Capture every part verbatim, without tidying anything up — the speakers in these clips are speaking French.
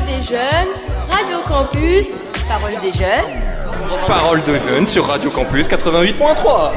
des jeunes, Radio Campus, Parole des jeunes. Parole de jeunes sur Radio Campus quatre-vingt-huit point trois.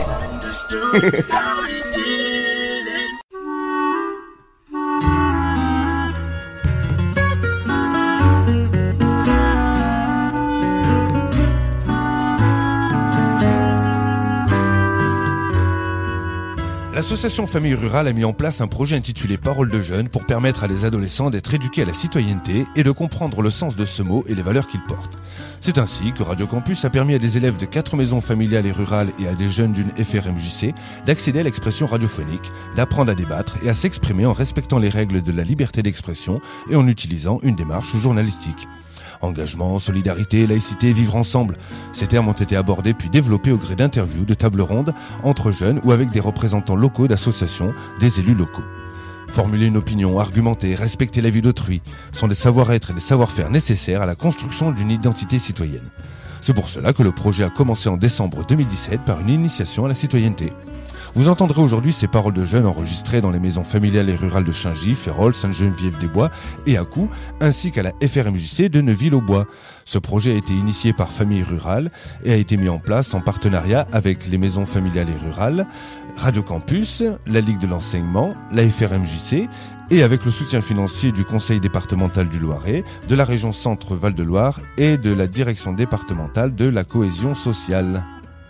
L'association Famille Rurale a mis en place un projet intitulé Parole de jeunes pour permettre à les adolescents d'être éduqués à la citoyenneté et de comprendre le sens de ce mot et les valeurs qu'il porte. C'est ainsi que Radio Campus a permis à des élèves de quatre maisons familiales et rurales et à des jeunes d'une F R M J C d'accéder à l'expression radiophonique, d'apprendre à débattre et à s'exprimer en respectant les règles de la liberté d'expression et en utilisant une démarche journalistique. Engagement, solidarité, laïcité, vivre ensemble. Ces termes ont été abordés puis développés au gré d'interviews, de tables rondes, entre jeunes ou avec des représentants locaux d'associations, des élus locaux. Formuler une opinion, argumenter, respecter la vie d'autrui sont des savoir-être et des savoir-faire nécessaires à la construction d'une identité citoyenne. C'est pour cela que le projet a commencé en décembre deux mille dix-sept par une initiation à la citoyenneté. Vous entendrez aujourd'hui ces paroles de jeunes enregistrées dans les maisons familiales et rurales de Chaingy, Férolles, Sainte-Geneviève-des-Bois et Accou, ainsi qu'à la F R M J C de Neuville-aux-Bois. Ce projet a été initié par Famille Rurale et a été mis en place en partenariat avec les maisons familiales et rurales, Radio Campus, la Ligue de l'enseignement, la F R M J C et avec le soutien financier du Conseil départemental du Loiret, de la région Centre-Val de Loire et de la Direction départementale de la cohésion sociale.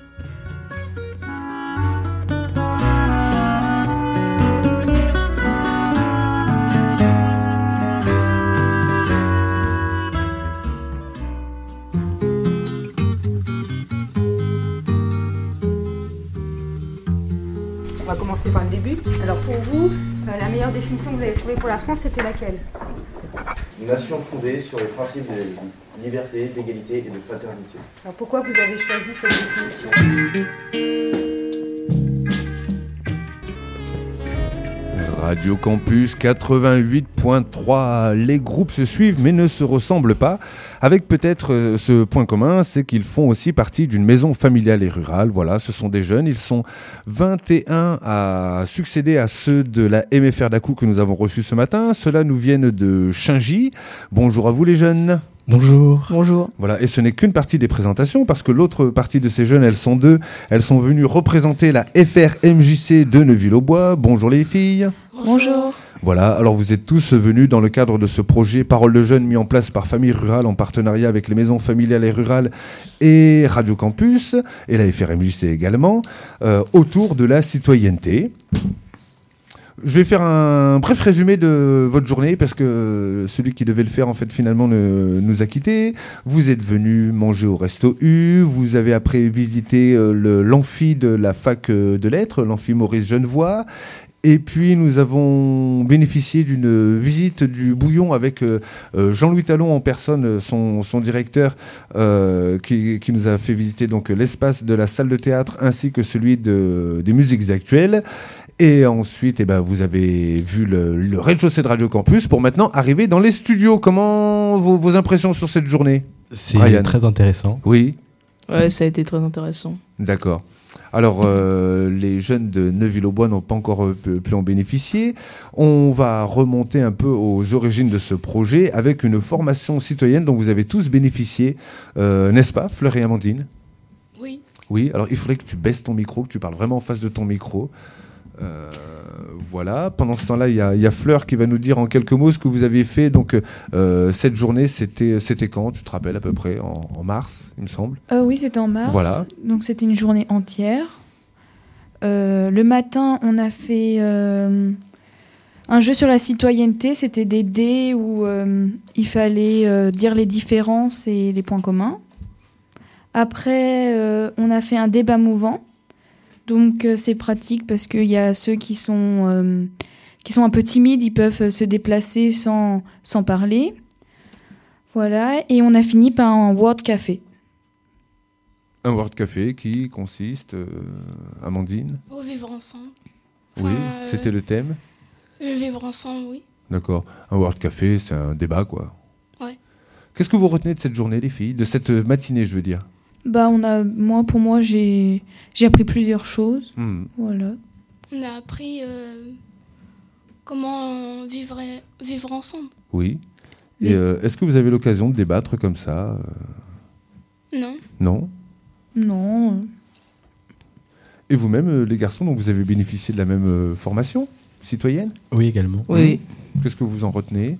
On va commencer par le début. Alors pour vous, euh, la meilleure définition que vous avez trouvée pour la France, c'était laquelle ? Une nation fondée sur les principes de liberté, d'égalité et de fraternité. Alors pourquoi vous avez choisi cette définition ? Radio Campus quatre-vingt-huit point trois. Les groupes se suivent mais ne se ressemblent pas. Avec peut-être euh, ce point commun, c'est qu'ils font aussi partie d'une maison familiale et rurale. Voilà, ce sont des jeunes. Ils sont vingt et un à succéder à ceux de la M F R d'Accou que nous avons reçus ce matin. Ceux-là nous viennent de Chaingy. Bonjour à vous les jeunes. Bonjour. Bonjour. Voilà, et ce n'est qu'une partie des présentations parce que l'autre partie de ces jeunes, elles sont deux. Elles sont venues représenter la F R M J C de Neuville-aux-Bois. Bonjour les filles. Bonjour. Voilà, alors vous êtes tous venus dans le cadre de ce projet Parole de jeunes mis en place par Famille Rurale en partenariat avec les maisons familiales et rurales et Radio Campus et la F R M J C également, euh, autour de la citoyenneté. Je vais faire un bref résumé de votre journée parce que celui qui devait le faire en fait finalement ne, nous a quittés. Vous êtes venus manger au Resto U, vous avez après visité euh, le, l'amphi de la fac de lettres, l'amphi Maurice Genevoix. Et puis nous avons bénéficié d'une visite du Bouillon avec euh, Jean-Louis Talon en personne, son, son directeur, euh, qui, qui nous a fait visiter donc l'espace de la salle de théâtre ainsi que celui de, des musiques actuelles. Et ensuite, eh ben, vous avez vu le, le rez-de-chaussée de Radio Campus pour maintenant arriver dans les studios. Comment vos, vos impressions sur cette journée ? C'est Brian. Très intéressant. Oui. Ouais, ça a été très intéressant. D'accord. Alors, euh, les jeunes de Neuville-aux-Bois n'ont pas encore euh, pu, pu en bénéficier. On va remonter un peu aux origines de ce projet avec une formation citoyenne dont vous avez tous bénéficié, euh, n'est-ce pas, Fleur et Amandine ? Oui. Oui, alors il faudrait que tu baisses ton micro, que tu parles vraiment en face de ton micro. Euh, voilà. Pendant ce temps-là, il y a, y a Fleur qui va nous dire en quelques mots ce que vous aviez fait. Donc, euh, cette journée, c'était, c'était quand ? Tu te rappelles à peu près en, en mars, il me semble. Euh, oui, c'était en mars. Voilà. Donc, c'était une journée entière. Euh, le matin, on a fait euh, un jeu sur la citoyenneté. C'était des dés où euh, il fallait euh, dire les différences et les points communs. Après, euh, on a fait un débat mouvant. Donc euh, c'est pratique parce qu'il y a ceux qui sont, euh, qui sont un peu timides, ils peuvent se déplacer sans, sans parler. Voilà, et on a fini par un Word Café. Un Word Café qui consiste, euh, Amandine ? Au vivre ensemble. Oui, Enfin, euh, c'était le thème ? Le vivre ensemble, oui. D'accord. Un Word Café, c'est un débat, quoi. Ouais. Qu'est-ce que vous retenez de cette journée, les filles ? De cette matinée, je veux dire ? Bah, on a, moi, pour moi, j'ai, j'ai appris plusieurs choses. Mmh. Voilà. On a appris euh, comment vivre, vivre ensemble. Oui. Et Oui. euh, est-ce que vous avez l'occasion de débattre comme ça euh, Non. Non. Non. euh, Et vous-même, euh, les garçons, donc vous avez bénéficié de la même euh, formation citoyenne? Oui, également. Oui. Qu'est-ce que vous en retenez?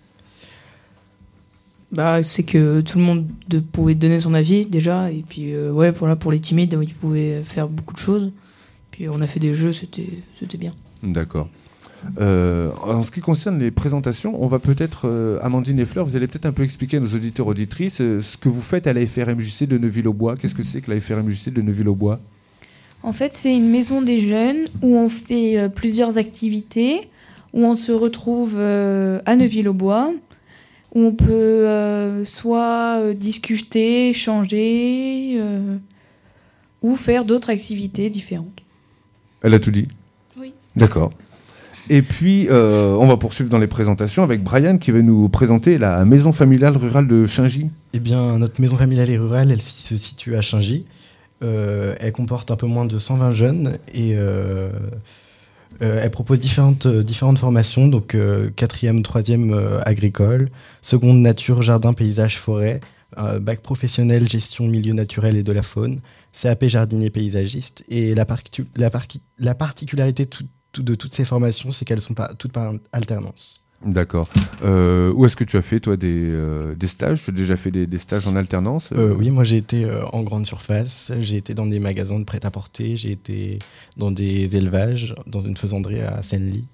Bah, c'est que tout le monde de- pouvait donner son avis déjà. Et puis, euh, ouais, pour, là, pour les timides, ils pouvaient faire beaucoup de choses. Puis, on a fait des jeux, c'était, c'était bien. D'accord. Euh, en ce qui concerne les présentations, on va peut-être, euh, Amandine et Fleur, vous allez peut-être un peu expliquer à nos auditeurs auditrices euh, ce que vous faites à la F R M J C de Neuville-aux-Bois. Qu'est-ce que c'est que la F R M J C de Neuville-aux-Bois? En fait, c'est une maison des jeunes où on fait euh, plusieurs activités, où on se retrouve euh, à Neuville-aux-Bois, où on peut euh, soit euh, discuter, échanger, euh, ou faire d'autres activités différentes. Elle a tout dit? Oui. D'accord. Et puis, euh, on va poursuivre dans les présentations avec Brian qui va nous présenter la maison familiale rurale de Chaingy. Eh bien, notre maison familiale et rurale, elle se situe à Chaingy. Euh, elle comporte un peu moins de cent vingt jeunes et euh, euh, elle propose différentes, euh, différentes formations, donc euh, quatrième, troisième euh, agricole, seconde nature, jardin, paysage, forêt, euh, bac professionnel, gestion, milieu naturel et de la faune, C A P jardinier paysagiste. Et la, particu- la, parti- la particularité tout- tout- de toutes ces formations, c'est qu'elles sont pas, toutes par alternance. D'accord. Euh, où est-ce que tu as fait, toi, des, euh, des stages? Tu as déjà fait des, des stages en alternance? Euh, oui, moi j'ai été euh, en grande surface, j'ai été dans des magasins de prêt-à-porter, j'ai été dans des élevages, dans une faisanderie à Senlis.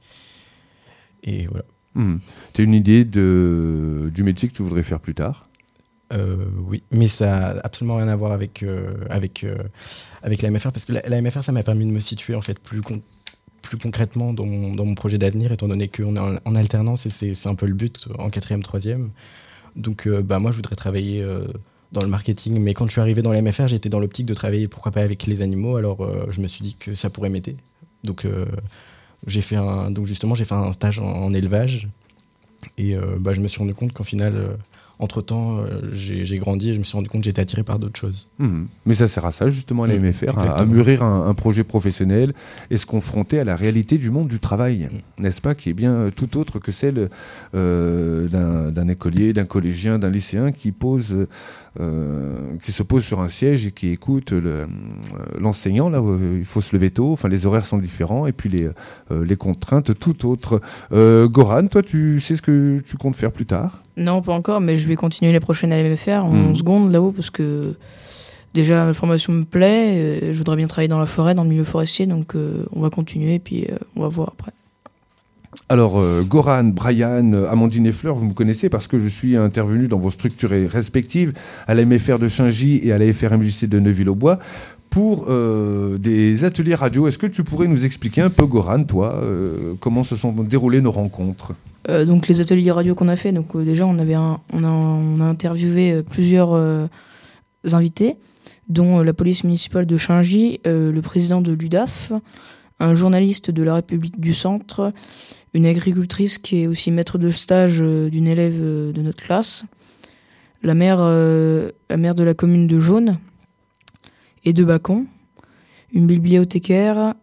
Et voilà. Hmm. Tu as une idée de, du métier que tu voudrais faire plus tard? Euh, oui, mais ça n'a absolument rien à voir avec, euh, avec, euh, avec la M F R, parce que la, la M F R, ça m'a permis de me situer en fait plus, con- plus concrètement dans mon, dans mon projet d'avenir, étant donné qu'on est en, en alternance et c'est, c'est un peu le but en quatrième, troisième. Donc euh, bah, moi, je voudrais travailler euh, dans le marketing, mais quand je suis arrivé dans la M F R, j'étais dans l'optique de travailler, pourquoi pas avec les animaux, alors euh, je me suis dit que ça pourrait m'aider. Donc, euh, j'ai fait un, donc justement, j'ai fait un stage en, en élevage et euh, bah, je me suis rendu compte qu'en final... Euh, Entre-temps, euh, j'ai, j'ai grandi et je me suis rendu compte que j'étais attiré par d'autres choses. Mmh. Mais ça sert à ça, justement, à la Mmh, M F R, à, à exactement. mûrir un, un projet professionnel et se confronter à la réalité du monde du travail, mmh. n'est-ce pas, qui est bien euh, tout autre que celle euh, d'un, d'un écolier, d'un collégien, d'un lycéen qui, pose, euh, qui se pose sur un siège et qui écoute le, euh, l'enseignant, là où il faut se lever tôt, enfin, les horaires sont différents, et puis les, euh, les contraintes tout autres. Euh, Goran, toi, tu sais ce que tu comptes faire plus tard? Non, pas encore, mais je vais continuer les prochaines à la M F R en Mhm. seconde là-haut parce que déjà la formation me plaît. euh, je voudrais bien travailler dans la forêt, dans le milieu forestier, donc euh, on va continuer et puis euh, on va voir après. Alors, euh, Goran, Brian, euh, Amandine et Fleur, vous me connaissez parce que je suis intervenu dans vos structures respectives, à la M F R de Chaingy et à la F R M J C de Neuville-aux-Bois, pour euh, des ateliers radio. Est-ce que tu pourrais nous expliquer un peu, Goran, toi, euh, comment se sont déroulées nos rencontres ? Euh, donc les ateliers radio qu'on a fait, donc euh, déjà on avait un, on a on a interviewé euh, plusieurs euh, invités, dont euh, la police municipale de Chaingy, euh, le président de l'U D A F, un journaliste de la République du Centre, une agricultrice qui est aussi maître de stage euh, d'une élève euh, de notre classe, la maire euh, la maire de la commune de Jaune et de Bacon, une bibliothécaire.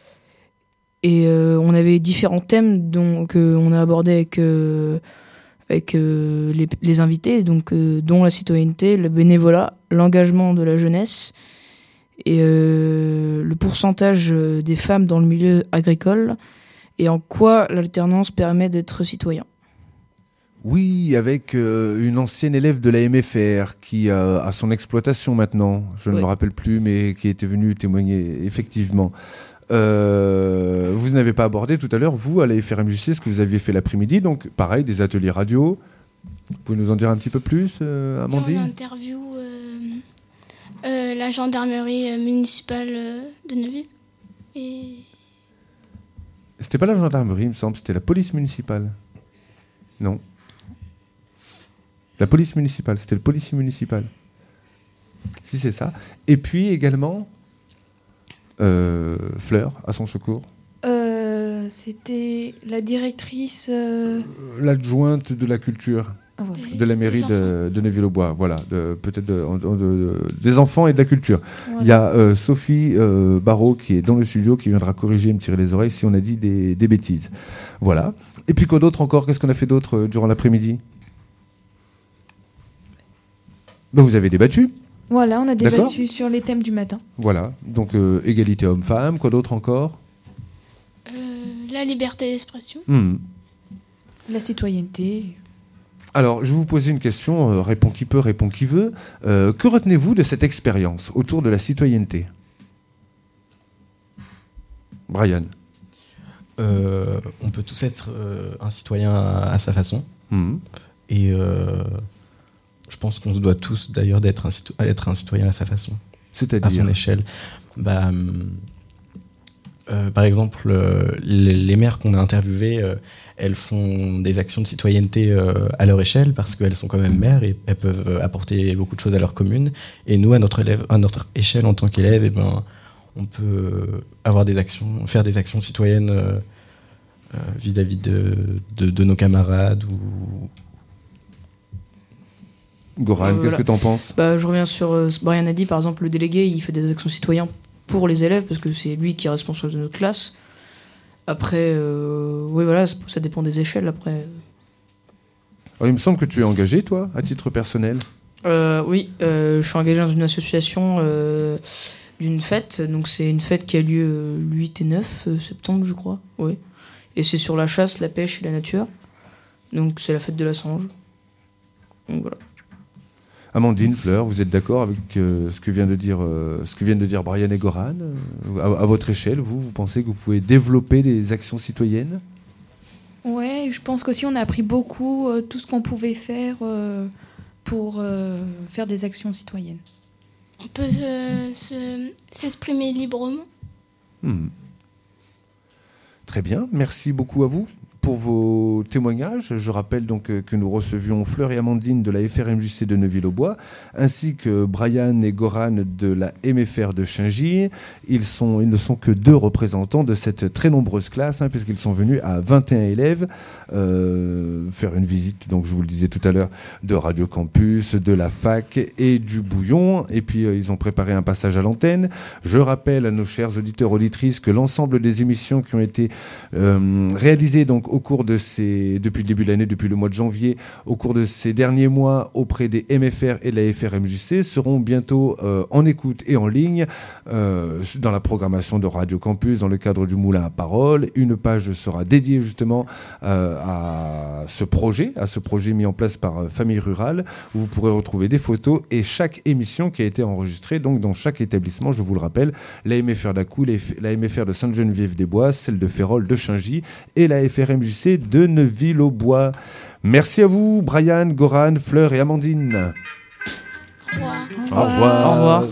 Et euh, on avait différents thèmes dont, que on a abordés avec, euh, avec euh, les, les invités, donc, euh, dont la citoyenneté, le bénévolat, l'engagement de la jeunesse et euh, le pourcentage des femmes dans le milieu agricole et en quoi l'alternance permet d'être citoyen. Oui, avec euh, une ancienne élève de la M F R qui euh, a son exploitation maintenant, je ne Oui. me rappelle plus, mais qui était venue témoigner effectivement. Euh, vous n'avez pas abordé tout à l'heure, vous, à la F R M J C, ce que vous aviez fait l'après-midi, donc pareil, des ateliers radio. Vous pouvez nous en dire un petit peu plus, euh, On Amandine ? interview euh, euh, la gendarmerie euh, municipale euh, de Neuville. Et C'était pas la gendarmerie, il me semble, c'était la police municipale. Non. La police municipale, c'était le policier municipal. Si c'est ça. Et puis également, euh, Fleur, à son secours. Euh, C'était la directrice. euh, L'adjointe de la culture ah ouais. des- de la mairie des de, de Neuville-aux-Bois, voilà, de, peut-être de- de- de- des enfants et de la culture. Voilà. Il y a euh, Sophie euh, Barrault qui est dans le studio, qui viendra corriger et me tirer les oreilles si on a dit des, des bêtises. Voilà. Et puis quoi d'autre encore ? Qu'est-ce qu'on a fait d'autre euh, durant l'après-midi ? Ben, vous avez débattu. Voilà, on a D'accord. débattu sur les thèmes du matin. Voilà, donc euh, égalité homme-femme, quoi d'autre encore? Euh, la liberté d'expression. Hmm. La citoyenneté. Alors, je vais vous poser une question, euh, répond qui peut, répond qui veut. Euh, que retenez-vous de cette expérience autour de la citoyenneté? Brian. Euh, on peut tous être euh, un citoyen à, à sa façon. Hmm. Et euh, je pense qu'on se doit tous d'ailleurs d'être un, cito- être un citoyen à sa façon, à C'est-à-dire son échelle. Bah, hum, euh, par exemple, euh, les, les maires qu'on a interviewées, euh, elles font des actions de citoyenneté euh, à leur échelle parce qu'elles sont quand même maires et elles peuvent apporter beaucoup de choses à leur commune. Et nous, à notre, élève, à notre échelle en tant qu'élèves, eh ben, on peut avoir des actions, faire des actions citoyennes euh, euh, vis-à-vis de, de, de nos camarades. Ou... Goran, Euh, qu'est-ce voilà. que t'en penses? Bah, je reviens sur euh, ce que Brian a dit. Par exemple, le délégué, il fait des actions citoyennes pour les élèves parce que c'est lui qui est responsable de notre classe. Après, euh, oui, voilà, ça, ça dépend des échelles. Après, Alors, il me semble que tu es engagé, toi, à titre personnel. euh, oui, euh, je suis engagé dans une association euh, d'une fête. Donc, c'est une fête qui a lieu euh, le huit et neuf septembre, je crois. Oui. Et c'est sur la chasse, la pêche et la nature. Donc, c'est la fête de la Sange. Donc, voilà. Amandine, Fleur, vous êtes d'accord avec euh, ce que vient de dire, euh, ce que viennent de dire Brian et Goran? Euh, à, à votre échelle, vous, vous pensez que vous pouvez développer des actions citoyennes? Ouais, je pense qu'aussi on a appris beaucoup, euh, tout ce qu'on pouvait faire euh, pour euh, faire des actions citoyennes. On peut euh, se- s'exprimer librement. Hmm. Très bien, merci beaucoup à vous pour vos témoignages. Je rappelle donc euh, que nous recevions Fleur et Amandine de la F R M J C de Neuville-aux-Bois, ainsi que Brian et Goran de la M F R de Shingy. Ils, sont, ils ne sont que deux représentants de cette très nombreuse classe, hein, puisqu'ils sont venus à vingt et un élèves euh, faire une visite, donc je vous le disais tout à l'heure, de Radio Campus, de la fac et du Bouillon. Et puis euh, ils ont préparé un passage à l'antenne. Je rappelle à nos chers auditeurs auditrices que l'ensemble des émissions qui ont été euh, réalisées donc au cours de ces, depuis le début de l'année, depuis le mois de janvier, au cours de ces derniers mois auprès des M F R et de la F R M J C seront bientôt euh, en écoute et en ligne euh, dans la programmation de Radio Campus dans le cadre du Moulin à Parole. Une page sera dédiée justement euh, à ce projet, à ce projet mis en place par euh, Famille Rurale, où vous pourrez retrouver des photos et chaque émission qui a été enregistrée donc dans chaque établissement, je vous le rappelle, la M F R d'Acou, la M F R de Sainte-Geneviève-des-Bois, celle de Férolles de Shingy et la F R M J C de Neuville-aux-Bois. Merci à vous, Brian, Goran, Fleur et Amandine. Au revoir. Au revoir. Au revoir.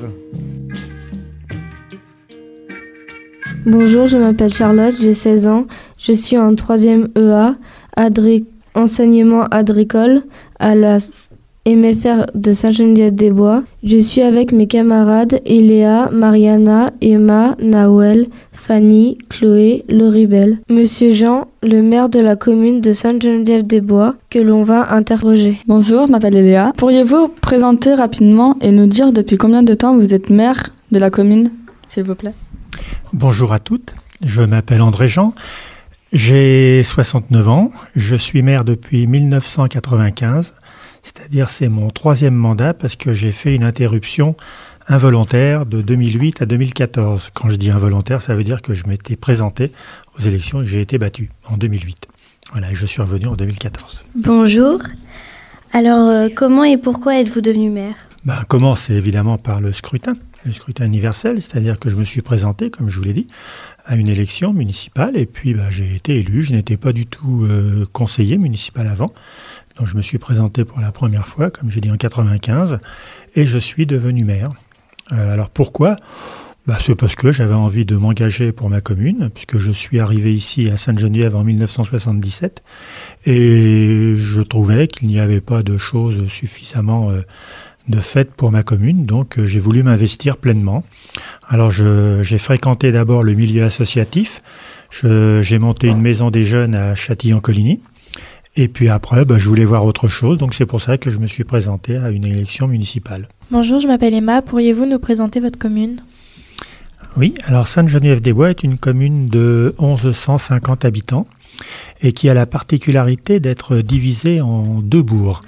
Bonjour, je m'appelle Charlotte, j'ai seize ans. Je suis en troisième E A, adri- enseignement agricole à la M F R de Sainte-Geneviève-des-Bois. Je suis avec mes camarades Eléa, Mariana, Emma, Nawel, Fanny, Chloé, Loribel. Monsieur Jean, le maire de la commune de Sainte-Geneviève-des-Bois, que l'on va interroger. Bonjour, je m'appelle Eléa. Pourriez-vous vous présenter rapidement et nous dire depuis combien de temps vous êtes maire de la commune, s'il vous plaît? Bonjour à toutes, je m'appelle André Jean, j'ai soixante-neuf ans, je suis maire depuis mille neuf cent quatre-vingt-quinze, c'est-à-dire c'est mon troisième mandat parce que j'ai fait une interruption involontaire de deux mille huit à deux mille quatorze. Quand je dis involontaire, ça veut dire que je m'étais présenté aux élections et que j'ai été battu en deux mille huit. Voilà, et je suis revenu en deux mille quatorze. Bonjour, alors euh, comment et pourquoi êtes-vous devenu maire? Ben, comment? C'est évidemment par le scrutin, le scrutin universel, c'est-à-dire que je me suis présenté, comme je vous l'ai dit, à une élection municipale et puis ben, j'ai été élu. Je n'étais pas du tout euh, conseiller municipal avant, donc je me suis présenté pour la première fois, comme j'ai dit en quatre-vingt-quinze, et je suis devenu maire. Euh, alors pourquoi? Ben, c'est parce que j'avais envie de m'engager pour ma commune, puisque je suis arrivé ici à Sainte-Geneviève en mille neuf cent soixante-dix-sept, et je trouvais qu'il n'y avait pas de choses suffisamment euh, de faites pour ma commune, donc euh, j'ai voulu m'investir pleinement. Alors je, j'ai fréquenté d'abord le milieu associatif, je, j'ai monté une maison des jeunes à Châtillon-Coligny, et puis après ben, je voulais voir autre chose, donc c'est pour ça que je me suis présenté à une élection municipale. Bonjour, je m'appelle Emma, pourriez-vous nous présenter votre commune? Oui, alors Sainte-Geneviève-des-Bois est une commune de onze cent cinquante habitants et qui a la particularité d'être divisée en deux bourgs.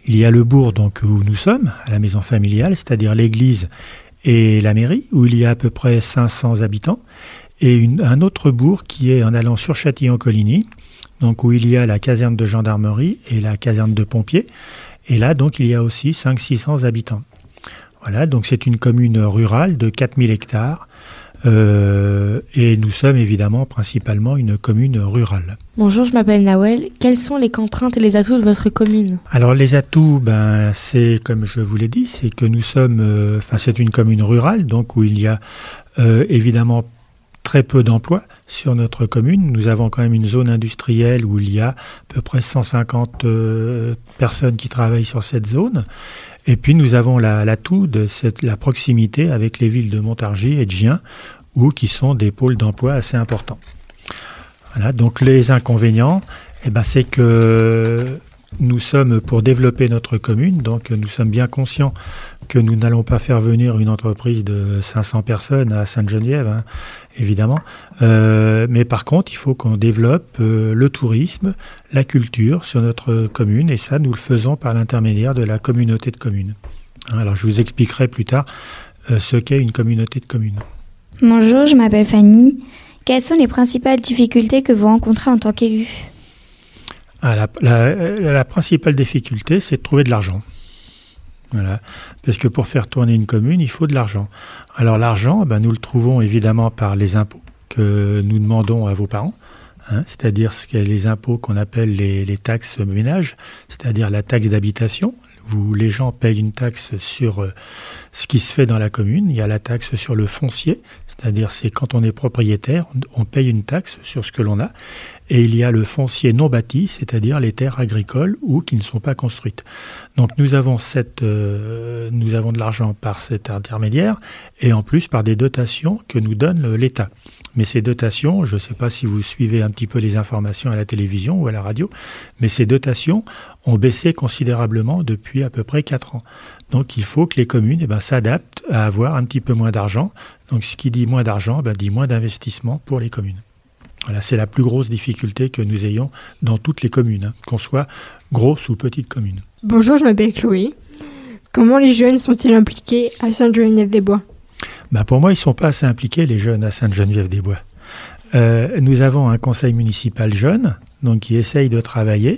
Il y a le bourg donc, où nous sommes, à la maison familiale, c'est-à-dire l'église et la mairie, où il y a à peu près cinq cents habitants, et une, un autre bourg qui est en allant sur Châtillon-Coligny, donc où il y a la caserne de gendarmerie et la caserne de pompiers. Et là, donc, il y a aussi cinq cents à six cents habitants. Voilà, donc c'est une commune rurale de quatre mille hectares. Euh, et nous sommes évidemment principalement une commune rurale. Bonjour, je m'appelle Nawel. Quelles sont les contraintes et les atouts de votre commune? Alors les atouts, ben, c'est comme je vous l'ai dit, c'est que nous sommes, euh, enfin c'est une commune rurale, donc où il y a euh, évidemment très peu d'emplois sur notre commune. Nous avons quand même une zone industrielle où il y a à peu près cent cinquante euh, personnes qui travaillent sur cette zone. Et puis nous avons la, l'atout de cette, la proximité avec les villes de Montargis et de Gien, où qui sont des pôles d'emploi assez importants. Voilà, donc les inconvénients, eh ben, c'est que nous sommes pour développer notre commune, donc nous sommes bien conscients que nous n'allons pas faire venir une entreprise de cinq cents personnes à Sainte-Geneviève, hein, évidemment. Euh, mais par contre, il faut qu'on développe euh, le tourisme, la culture sur notre commune, et ça, nous le faisons par l'intermédiaire de la communauté de communes. Hein, alors, je vous expliquerai plus tard euh, ce qu'est une communauté de communes. Bonjour, je m'appelle Fanny. Quelles sont les principales difficultés que vous rencontrez en tant qu'élu ? Ah, la, la, la principale difficulté, c'est de trouver de l'argent. Voilà. Parce que pour faire tourner une commune, il faut de l'argent. Alors l'argent, ben, nous le trouvons évidemment par les impôts que nous demandons à vos parents, hein, c'est-à-dire ce qu'il y a les impôts qu'on appelle les, les taxes ménages, c'est-à-dire la taxe d'habitation. Vous, les gens payent une taxe sur euh, ce qui se fait dans la commune. Il y a la taxe sur le foncier, c'est-à-dire c'est quand on est propriétaire, on, on paye une taxe sur ce que l'on a. Et il y a le foncier non bâti, c'est-à-dire les terres agricoles ou qui ne sont pas construites. Donc nous avons, cette, euh, nous avons de l'argent par cet intermédiaire et en plus par des dotations que nous donne l'État. Mais ces dotations, je ne sais pas si vous suivez un petit peu les informations à la télévision ou à la radio, mais ces dotations ont baissé considérablement depuis à peu près quatre ans. Donc il faut que les communes eh ben, s'adaptent à avoir un petit peu moins d'argent. Donc ce qui dit moins d'argent, ben, dit moins d'investissement pour les communes. Voilà, c'est la plus grosse difficulté que nous ayons dans toutes les communes, hein, qu'on soit grosse ou petite commune. Bonjour, je m'appelle Chloé. Comment les jeunes sont-ils impliqués à Sainte-Geneviève-des-Bois ? Ben pour moi, ils ne sont pas assez impliqués, les jeunes à Sainte-Geneviève-des-Bois. Euh, nous avons un conseil municipal jeune, donc qui essaye de travailler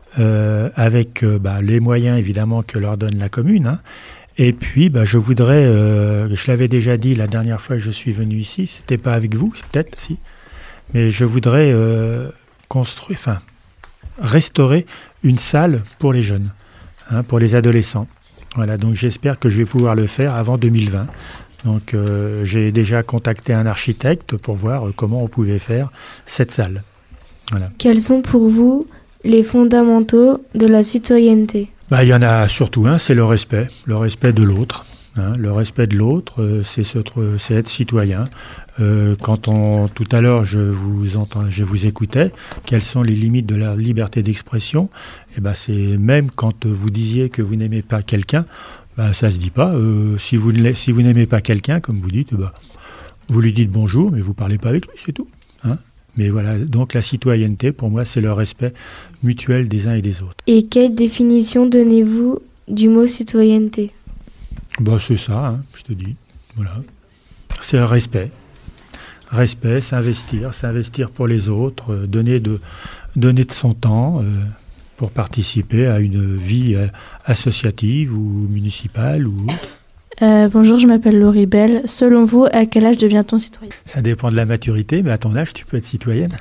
euh, avec euh, bah, les moyens, évidemment, que leur donne la commune. Hein. Et puis, bah, je voudrais, euh, je l'avais déjà dit la dernière fois que je suis venu ici, c'était pas avec vous, peut-être, si. Mais je voudrais euh, construire, enfin, restaurer une salle pour les jeunes, hein, pour les adolescents. Voilà, donc j'espère que je vais pouvoir le faire avant deux mille vingt. Donc euh, j'ai déjà contacté un architecte pour voir euh, comment on pouvait faire cette salle. Voilà. Quels sont pour vous les fondamentaux de la citoyenneté ? Bah, il y en a surtout un, c'est le respect, le respect de l'autre. Hein, le respect de l'autre, euh, c'est, ce, c'est être citoyen. Euh, quand on, tout à l'heure, je vous entends, je vous écoutais, quelles sont les limites de la liberté d'expression ? Eh ben, c'est même quand vous disiez que vous n'aimez pas quelqu'un, ben, ça ne se dit pas. Euh, si, vous ne, si vous n'aimez pas quelqu'un, comme vous dites, eh ben, vous lui dites bonjour, mais vous ne parlez pas avec lui, c'est tout. Hein ? Mais voilà, donc la citoyenneté, pour moi, c'est le respect mutuel des uns et des autres. Et quelle définition donnez-vous du mot citoyenneté ? Ben, c'est ça, hein, je te dis. Voilà. C'est le respect. Respect, s'investir, s'investir pour les autres, euh, donner, de, donner de son temps euh, pour participer à une vie euh, associative ou municipale ou autre. Euh, bonjour, je m'appelle Laurie Bell. Selon vous, à quel âge devient-on citoyen ? Ça dépend de la maturité, mais à ton âge, tu peux être citoyenne.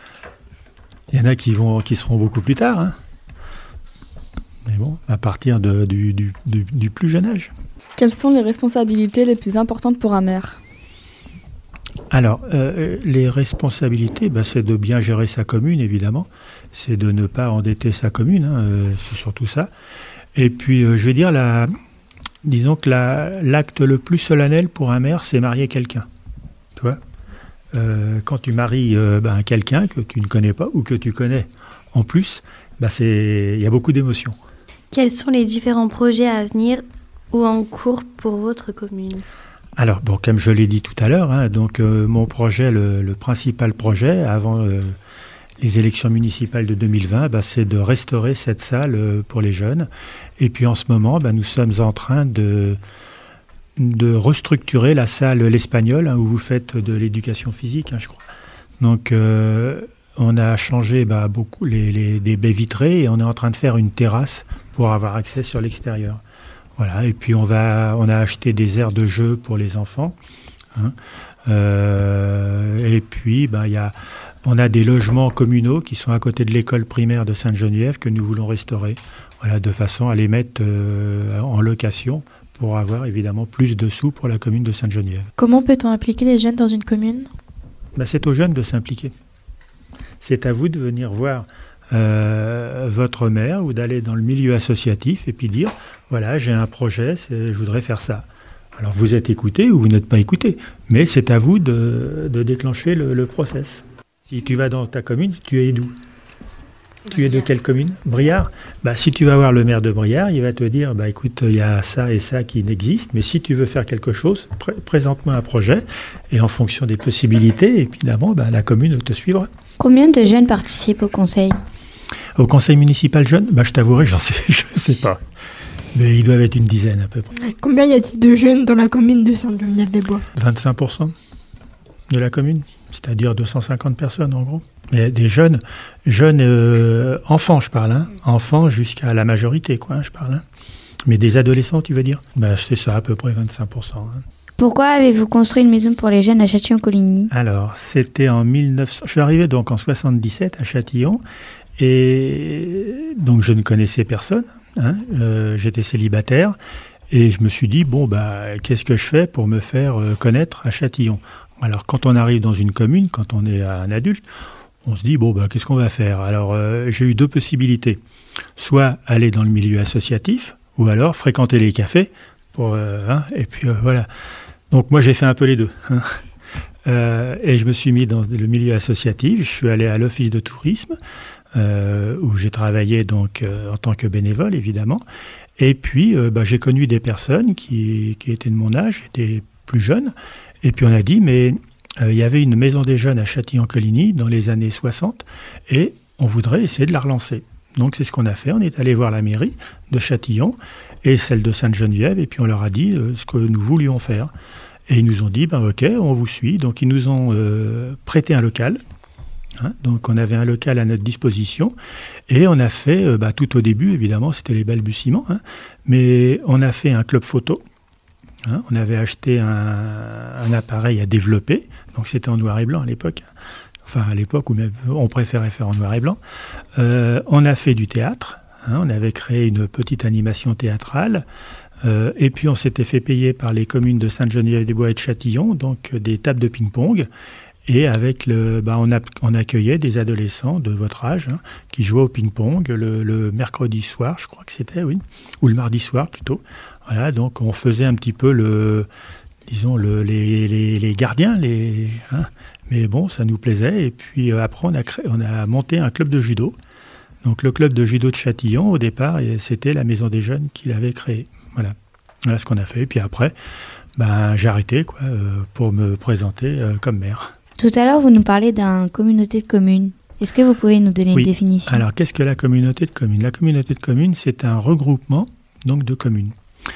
Il y en a qui, vont, qui seront beaucoup plus tard. Hein. Mais bon, à partir de, du, du, du, du plus jeune âge. Quelles sont les responsabilités les plus importantes pour un maire ? Alors, euh, les responsabilités, ben, c'est de bien gérer sa commune, évidemment. C'est de ne pas endetter sa commune, hein, euh, c'est surtout ça. Et puis, euh, je vais dire, la, disons que la, l'acte le plus solennel pour un maire, c'est marier quelqu'un. Tu vois ? euh, Quand tu maries euh, ben, quelqu'un que tu ne connais pas ou que tu connais en plus, ben, c'est, il y a beaucoup d'émotions. Quels sont les différents projets à venir ou en cours pour votre commune ? Alors, bon, comme je l'ai dit tout à l'heure, hein, donc euh, mon projet, le, le principal projet, avant euh, les élections municipales de deux mille vingt, bah, c'est de restaurer cette salle euh, pour les jeunes. Et puis en ce moment, bah, nous sommes en train de, de restructurer la salle L'Espagnol, hein, où vous faites de l'éducation physique, hein, je crois. Donc euh, on a changé bah, beaucoup les, les, des baies vitrées et on est en train de faire une terrasse pour avoir accès sur l'extérieur. Voilà, et puis on, va, on a acheté des aires de jeu pour les enfants. Hein. Euh, et puis, bah, y a, on a des logements communaux qui sont à côté de l'école primaire de Sainte-Geneviève que nous voulons restaurer, voilà, de façon à les mettre euh, en location pour avoir évidemment plus de sous pour la commune de Sainte-Geneviève. Comment peut-on impliquer les jeunes dans une commune ? Bah, c'est aux jeunes de s'impliquer. C'est à vous de venir voir euh, votre maire ou d'aller dans le milieu associatif et puis dire, voilà, j'ai un projet, je voudrais faire ça. Alors vous êtes écouté ou vous n'êtes pas écouté, mais c'est à vous de, de déclencher le, le process. Si tu vas dans ta commune, tu es d'où ? Tu es de quelle commune ? Briard ? Bah, si tu vas voir le maire de Briard, il va te dire, bah, écoute, il y a ça et ça qui n'existe, mais si tu veux faire quelque chose, pr- présente-moi un projet, et en fonction des possibilités, évidemment, bah, la commune te suivra. Combien de jeunes participent au conseil ? Au conseil municipal jeune, bah, je t'avouerai, j'en sais, je ne sais pas. Mais ils doivent être une dizaine à peu près. Combien y a-t-il de jeunes dans la commune de Sainte-Geneviève-des-Bois ? vingt-cinq pour cent de la commune, c'est-à-dire deux cent cinquante personnes en gros. Mais des jeunes, jeunes euh, enfants je parle, hein. Enfants jusqu'à la majorité quoi, hein, je parle. Hein. Mais des adolescents tu veux dire ? Bah, c'est ça à peu près vingt-cinq pour cent. Hein. Pourquoi avez-vous construit une maison pour les jeunes à Châtillon-Coligny ? Alors, c'était en mille neuf cents... Je suis arrivé donc en soixante-dix-sept à Châtillon et donc je ne connaissais personne. Hein, euh, j'étais célibataire et je me suis dit bon bah qu'est-ce que je fais pour me faire euh, connaître à Châtillon. Alors quand on arrive dans une commune, quand on est un adulte, on se dit bon bah qu'est-ce qu'on va faire. Alors euh, j'ai eu deux possibilités, soit aller dans le milieu associatif ou alors fréquenter les cafés pour euh, hein, et puis euh, voilà. Donc moi j'ai fait un peu les deux. Hein. Euh, et je me suis mis dans le milieu associatif. Je suis allé à l'office de tourisme. Euh, où j'ai travaillé donc euh, en tant que bénévole évidemment, et puis euh, bah, j'ai connu des personnes qui, qui étaient de mon âge, des plus jeunes, et puis on a dit mais euh, il y avait une maison des jeunes à Châtillon-Coligny dans les années soixante et on voudrait essayer de la relancer. Donc c'est ce qu'on a fait, on est allé voir la mairie de Châtillon et celle de Sainte-Geneviève et puis on leur a dit euh, ce que nous voulions faire et ils nous ont dit bah, ok on vous suit, donc ils nous ont euh, prêté un local. Hein, donc on avait un local à notre disposition et on a fait, euh, bah, tout au début évidemment c'était les balbutiements, hein, mais on a fait un club photo, hein, on avait acheté un, un appareil à développer, donc c'était en noir et blanc à l'époque, enfin à l'époque où même on préférait faire en noir et blanc, euh, on a fait du théâtre, hein, on avait créé une petite animation théâtrale, euh, et puis on s'était fait payer par les communes de Sainte-Geneviève-des-Bois et de Châtillon, donc euh, des tables de ping-pong. Et avec le, bah on, a, on accueillait des adolescents de votre âge hein, qui jouaient au ping-pong le, le mercredi soir, je crois que c'était, oui, ou le mardi soir plutôt. Voilà, donc on faisait un petit peu le, disons le, les, les, les gardiens, les, hein, mais bon, ça nous plaisait. Et puis euh, après, on a, créé, on a monté un club de judo. Donc le club de judo de Châtillon, au départ, c'était la maison des jeunes qui l'avait créé. Voilà, voilà ce qu'on a fait. Et puis après, ben, j'ai arrêté quoi, euh, pour me présenter euh, comme maire. Tout à l'heure, vous nous parlez d'une communauté de communes. Est-ce que vous pouvez nous donner oui. une définition ? Alors, qu'est-ce que la communauté de communes ? La communauté de communes, c'est un regroupement donc, de communes.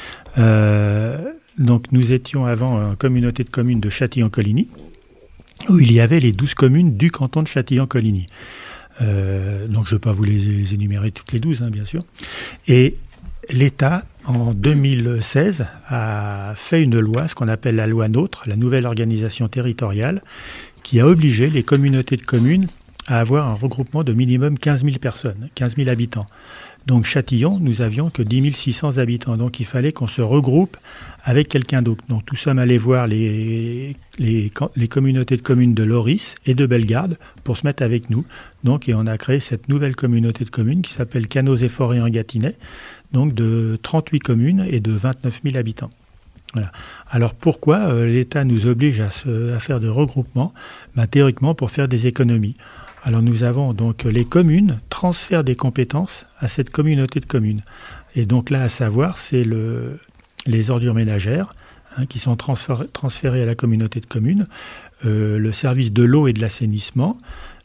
Euh, donc, nous étions avant en communauté de communes de Châtillon-Coligny, où il y avait les douze communes du canton de Châtillon-Coligny. Euh, donc, je ne vais pas vous les énumérer toutes les douze, hein, bien sûr. Et l'État, en deux mille seize, a fait une loi, ce qu'on appelle la loi NOTRe, la nouvelle organisation territoriale, qui a obligé les communautés de communes à avoir un regroupement de minimum quinze mille personnes, quinze mille habitants. Donc Châtillon, nous avions que dix mille six cents habitants. Donc il fallait qu'on se regroupe avec quelqu'un d'autre. Donc nous sommes allés voir les, les, les communautés de communes de Loris et de Bellegarde pour se mettre avec nous. Donc et on a créé cette nouvelle communauté de communes qui s'appelle Canots et Forêts en Gâtinais, donc de trente-huit communes et de vingt-neuf mille habitants. Voilà. Alors pourquoi euh, l'État nous oblige à, se, à faire des regroupements ? Ben, théoriquement pour faire des économies. Alors nous avons donc les communes transfèrent des compétences à cette communauté de communes. Et donc là, à savoir, c'est le, les ordures ménagères hein, qui sont transférées à la communauté de communes, euh, le service de l'eau et de l'assainissement,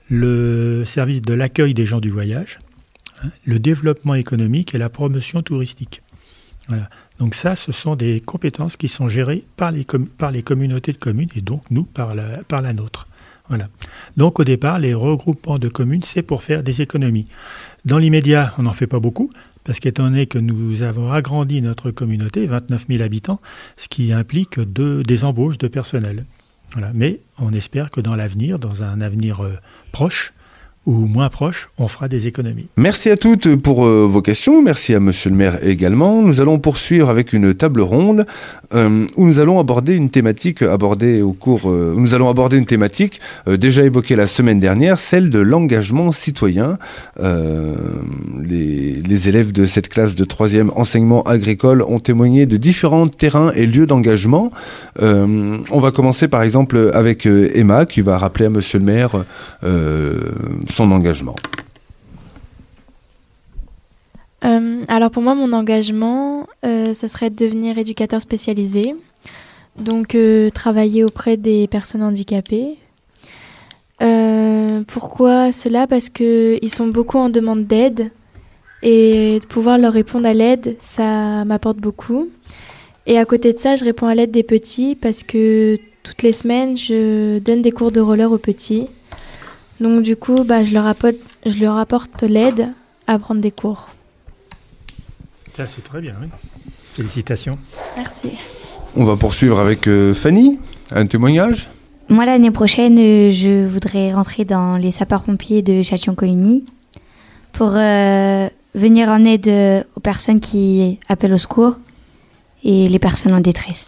le service de l'accueil des gens du voyage, hein, le développement économique et la promotion touristique. Voilà. Donc ça, ce sont des compétences qui sont gérées par les, com- par les communautés de communes et donc nous, par la, par la nôtre. Voilà. Donc au départ, les regroupements de communes, c'est pour faire des économies. Dans l'immédiat, on n'en fait pas beaucoup, parce qu'étant donné que nous avons agrandi notre communauté, vingt-neuf mille habitants, ce qui implique de, des embauches de personnel. Voilà. Mais on espère que dans l'avenir, dans un avenir euh, proche, ou moins proche, on fera des économies. Merci à toutes pour euh, vos questions. Merci à Monsieur le maire également. Nous allons poursuivre avec une table ronde euh, où nous allons aborder une thématique abordée au cours. Euh, nous allons aborder une thématique euh, déjà évoquée la semaine dernière, celle de l'engagement citoyen. Euh, les, les élèves de cette classe de troisième enseignement agricole ont témoigné de différents terrains et lieux d'engagement. Euh, on va commencer par exemple avec euh, Emma qui va rappeler à Monsieur le maire euh, son engagement. Euh, alors pour moi, mon engagement, euh, ça serait de devenir éducateur spécialisé, donc euh, travailler auprès des personnes handicapées. Euh, pourquoi cela ? Parce qu'ils sont beaucoup en demande d'aide et de pouvoir leur répondre à l'aide, ça m'apporte beaucoup. Et à côté de ça, je réponds à l'aide des petits parce que toutes les semaines, je donne des cours de roller aux petits. Donc du coup, bah, je leur apporte, je leur apporte l'aide à prendre des cours. Ça, c'est très bien, oui. Félicitations. Merci. On va poursuivre avec euh, Fanny, un témoignage. Moi, l'année prochaine, euh, je voudrais rentrer dans les sapeurs-pompiers de Châtillon-Coligny pour euh, venir en aide euh, aux personnes qui appellent au secours et les personnes en détresse.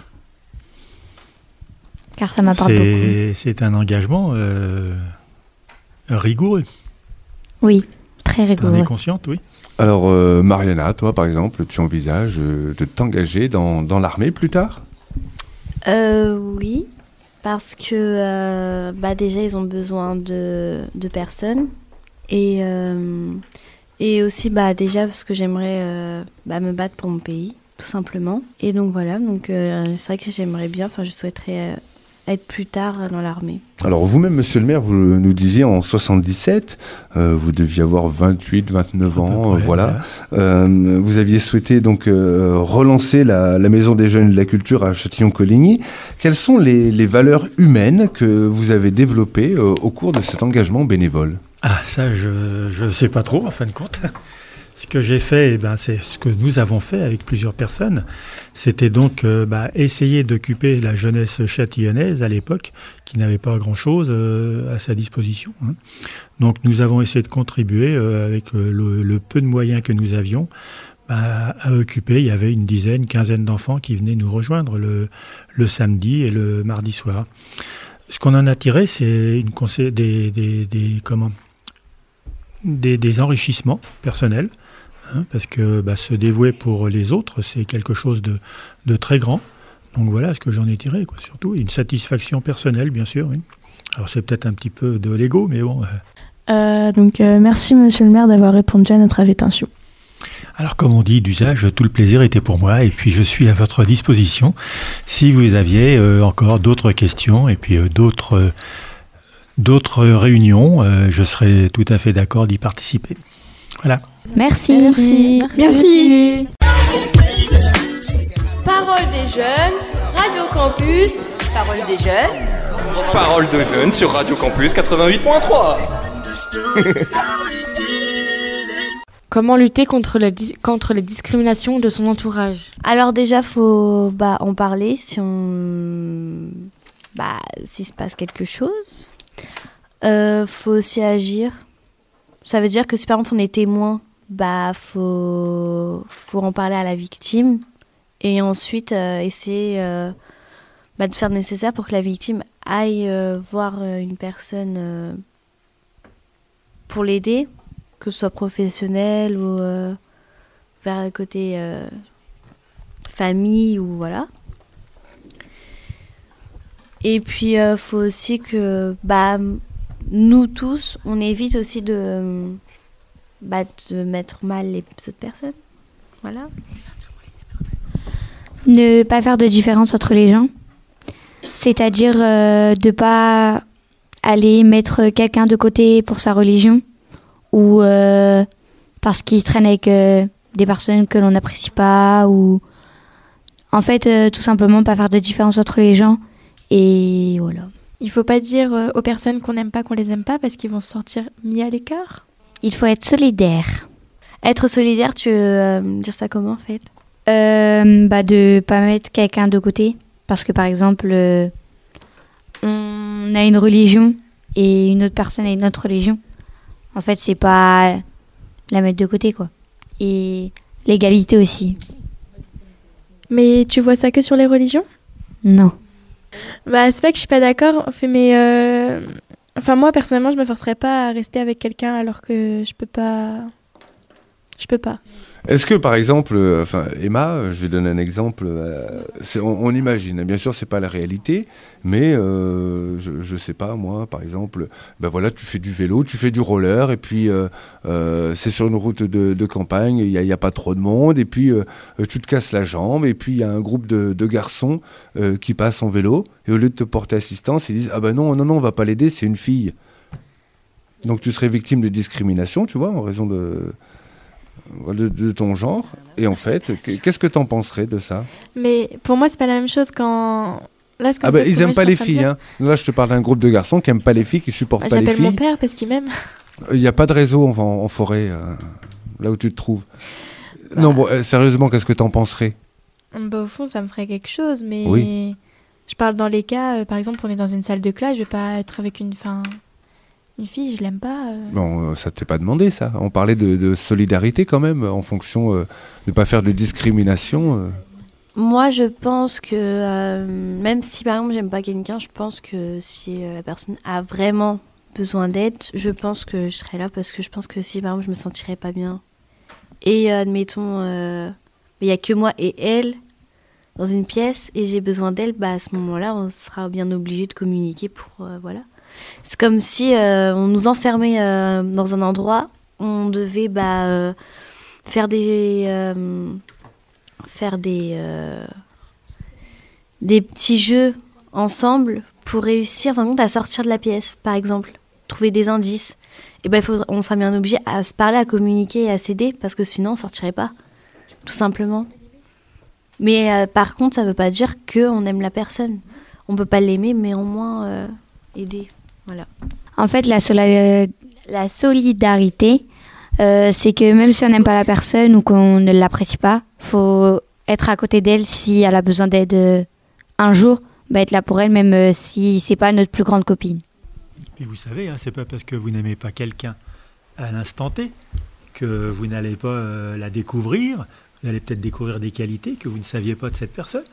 Car ça m'apporte c'est, beaucoup. C'est un engagement euh, rigoureux. Oui, très rigoureux. T'en es consciente, oui. Alors, euh, Mariana, toi, par exemple, tu envisages euh, de t'engager dans, dans l'armée plus tard ? euh, Oui, parce que euh, bah déjà, ils ont besoin de, de personnes. Et, euh, et aussi, bah, déjà, parce que j'aimerais euh, bah, me battre pour mon pays, tout simplement. Et donc, voilà, donc, euh, c'est vrai que j'aimerais bien, enfin, je souhaiterais... Euh, être plus tard dans l'armée. Alors vous-même, monsieur le maire, vous nous disiez en soixante-dix-sept, euh, vous deviez avoir vingt-huit, vingt-neuf ans, près, euh, voilà. Ouais. Euh, vous aviez souhaité donc euh, relancer la, la Maison des Jeunes de la Culture à Châtillon-Coligny. Quelles sont les, les valeurs humaines que vous avez développées euh, au cours de cet engagement bénévole ? Ah, ça, je ne sais pas trop, en fin de compte. Ce que j'ai fait, eh ben, c'est ce que nous avons fait avec plusieurs personnes. C'était donc euh, bah, essayer d'occuper la jeunesse châtillonnaise à l'époque, qui n'avait pas grand-chose euh, à sa disposition. Hein. Donc nous avons essayé de contribuer euh, avec euh, le, le peu de moyens que nous avions bah, à occuper. Il y avait une dizaine, une quinzaine d'enfants qui venaient nous rejoindre le, le samedi et le mardi soir. Ce qu'on en a tiré, c'est une conseil, des, des, des, comment, des, des enrichissements personnels. Hein, parce que bah, se dévouer pour les autres, c'est quelque chose de, de très grand. Donc voilà ce que j'en ai tiré, quoi. Surtout une satisfaction personnelle, bien sûr. Oui. Alors c'est peut-être un petit peu de l'ego, mais bon. Euh... Euh, donc euh, merci monsieur le maire d'avoir répondu à notre invitation. Alors comme on dit d'usage, tout le plaisir était pour moi et puis je suis à votre disposition si vous aviez euh, encore d'autres questions et puis euh, d'autres, euh, d'autres réunions, euh, je serais tout à fait d'accord d'y participer. Voilà. Merci. Merci. Merci. Parole des jeunes, Radio Campus. Parole des jeunes. Parole de jeunes sur Radio Campus quatre-vingt-huit point trois. Comment lutter contre, la di- contre les discriminations de son entourage ? Alors déjà, faut bah, en parler si on, bah, s'il se passe quelque chose. Euh, faut aussi agir. Ça veut dire que si par exemple on est témoin, bah faut faut en parler à la victime et ensuite euh, essayer euh, bah, de faire le nécessaire pour que la victime aille euh, voir euh, une personne euh, pour l'aider, que ce soit professionnel ou euh, vers le côté euh, famille ou voilà. Et puis il euh, faut aussi que bah nous tous, on évite aussi de, bah, de mettre mal les autres personnes. Voilà. Ne pas faire de différence entre les gens. C'est-à-dire euh, de ne pas aller mettre quelqu'un de côté pour sa religion ou euh, parce qu'il traîne avec euh, des personnes que l'on n'apprécie pas ou en fait euh, tout simplement pas faire de différence entre les gens et voilà. Il faut pas dire euh, aux personnes qu'on n'aime pas qu'on les aime pas parce qu'ils vont se sentir mis à l'écart. Il faut être solidaire. Être solidaire, tu veux euh, dire ça comment en fait? euh, bah de pas mettre quelqu'un de côté parce que par exemple euh, on a une religion et une autre personne a une autre religion. En fait, c'est pas la mettre de côté, quoi. Et l'égalité aussi. Mais tu vois ça que sur les religions? Non. Bah, c'est pas que je suis pas d'accord, mais euh... enfin moi personnellement, je me forcerais pas à rester avec quelqu'un alors que je peux pas. Je peux pas. Est-ce que, par exemple, euh, enfin, Emma, je vais donner un exemple, euh, c'est, on, on imagine, bien sûr, c'est pas la réalité, mais euh, je, je sais pas, moi, par exemple, ben voilà, tu fais du vélo, tu fais du roller, et puis euh, euh, c'est sur une route de, de campagne, il n'y a, a pas trop de monde, et puis euh, tu te casses la jambe, et puis il y a un groupe de, de garçons euh, qui passent en vélo, et au lieu de te porter assistance, ils disent « Ah ben non, non, non, on va pas l'aider, c'est une fille ». Donc tu serais victime de discrimination, tu vois, en raison de... De, de ton genre, et en fait, qu'est-ce que t'en penserais de ça? Mais pour moi, c'est pas la même chose quand. Là, ce ah bah, ils aiment pas les filles, hein. Là, je te parle d'un groupe de garçons qui aiment pas les filles, qui supportent ah, pas les filles. J'appelle mon père parce qu'il m'aime. Il n'y a pas de réseau en, en forêt, euh, là où tu te trouves. Bah... Non, bon, euh, sérieusement, qu'est-ce que t'en penserais? Bah, au fond, ça me ferait quelque chose, mais oui. Je parle dans les cas, euh, par exemple, on est dans une salle de classe, je vais pas être avec une. Fin... Une fille, je l'aime pas. Euh... Bon, euh, ça t'est pas demandé, ça. On parlait de, de solidarité quand même, en fonction euh, de pas faire de discrimination. Euh. Moi, je pense que euh, même si par exemple j'aime pas quelqu'un, je pense que si euh, la personne a vraiment besoin d'aide, je pense que je serai là parce que je pense que si par exemple je me sentirais pas bien et euh, admettons, il y a que moi et elle dans une pièce et j'ai besoin d'elle, bah à ce moment-là, on sera bien obligé de communiquer pour euh, voilà. C'est comme si euh, on nous enfermait euh, dans un endroit, on devait bah, euh, faire des euh, faire des euh, des petits jeux ensemble pour réussir vraiment à sortir de la pièce, par exemple, trouver des indices. Et ben bah, on sera bien obligé à se parler, à communiquer et à s'aider parce que sinon on sortirait pas, tout simplement. Mais euh, par contre, ça veut pas dire que on aime la personne. On peut pas l'aimer, mais au moins euh, aider. Voilà. En fait, la, sola- la solidarité, euh, c'est que même si on n'aime pas la personne ou qu'on ne l'apprécie pas, faut être à côté d'elle si elle a besoin d'aide euh, un jour, bah être là pour elle, même euh, si c'est pas notre plus grande copine. Puis vous savez, hein, c'est pas parce que vous n'aimez pas quelqu'un à l'instant T que vous n'allez pas euh, la découvrir. Vous allez peut-être découvrir des qualités que vous ne saviez pas de cette personne.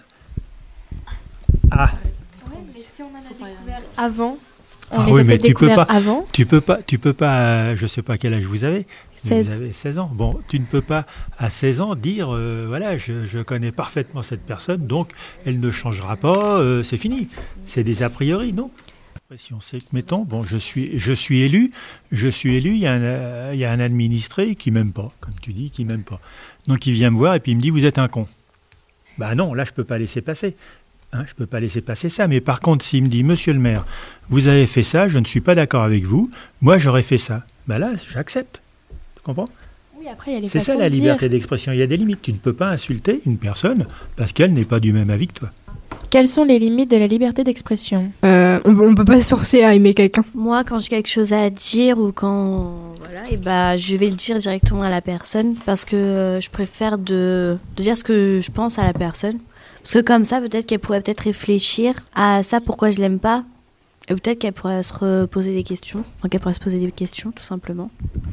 Ah. Ouais, mais si on en a découvert avant. On ah les oui, a mais tu peux pas. Avant. Tu peux pas. Tu peux pas. Euh, je sais pas quel âge vous avez. Mais seize. Vous avez seize ans. Bon, tu ne peux pas à seize ans dire euh, voilà, je, je connais parfaitement cette personne, donc elle ne changera pas. Euh, c'est fini. C'est des a priori, non? Si on sait que, mettons, bon, je suis, je suis élu, je suis élu. Il y a un, il y a un administré qui m'aime pas, comme tu dis, qui m'aime pas. Donc il vient me voir et puis il me dit vous êtes un con. Bah non, là je peux pas laisser passer. Hein, je ne peux pas laisser passer ça. Mais par contre, s'il me dit, monsieur le maire, vous avez fait ça, je ne suis pas d'accord avec vous, moi j'aurais fait ça. Ben là, j'accepte. Tu comprends? Oui, après, il y a les C'est façons ça la de liberté dire. d'expression. Il y a des limites. Tu ne peux pas insulter une personne parce qu'elle n'est pas du même avis que toi. Quelles sont les limites de la liberté d'expression? euh, On ne peut pas se forcer à aimer quelqu'un. Moi, quand j'ai quelque chose à dire ou quand... Voilà, et bah, je vais le dire directement à la personne parce que euh, je préfère de, de dire ce que je pense à la personne. Parce que comme ça, peut-être qu'elle pourrait peut-être réfléchir à ça, pourquoi je l'aime pas. Et peut-être qu'elle pourrait se poser des questions. Enfin, qu'elle pourrait se poser des questions, tout simplement.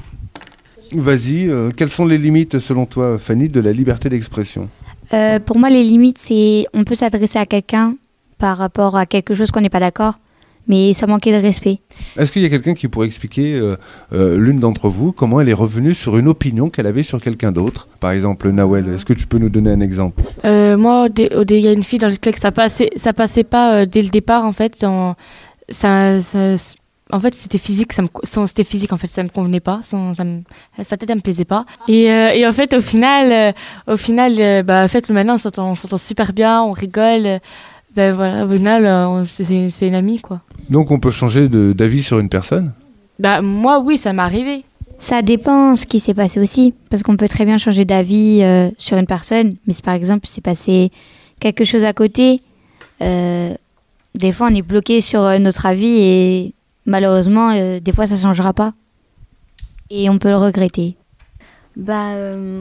Vas-y, euh, quelles sont les limites, selon toi, Fanny, de la liberté d'expression? euh, Pour moi, les limites, c'est on peut s'adresser à quelqu'un par rapport à quelque chose qu'on n'est pas d'accord, mais ça manquait de respect. Est-ce qu'il y a quelqu'un qui pourrait expliquer, euh, euh, l'une d'entre vous, comment elle est revenue sur une opinion qu'elle avait sur quelqu'un d'autre? Par exemple, Nawel, est-ce que tu peux nous donner un exemple? euh, Moi, il y a une fille dans lequel ça passait, ça passait pas euh, dès le départ, en fait. En, ça, ça, en fait, c'était physique, ça me, son, c'était physique, en fait, ça me convenait pas. Son, ça me, sa tête, elle me plaisait pas. Et, euh, et en fait, au final, euh, au final, euh, bah, en fait, maintenant, on s'entend, on s'entend super bien, on rigole. Ben voilà, au final, euh, c'est, c'est une amie, quoi. Donc on peut changer de, d'avis sur une personne ? Bah moi, oui, ça m'est arrivé. Ça dépend ce qui s'est passé aussi, parce qu'on peut très bien changer d'avis euh, sur une personne, mais si par exemple il s'est passé quelque chose à côté, euh, des fois on est bloqué sur euh, notre avis et malheureusement, euh, des fois ça ne changera pas. Et on peut le regretter. Bah, euh,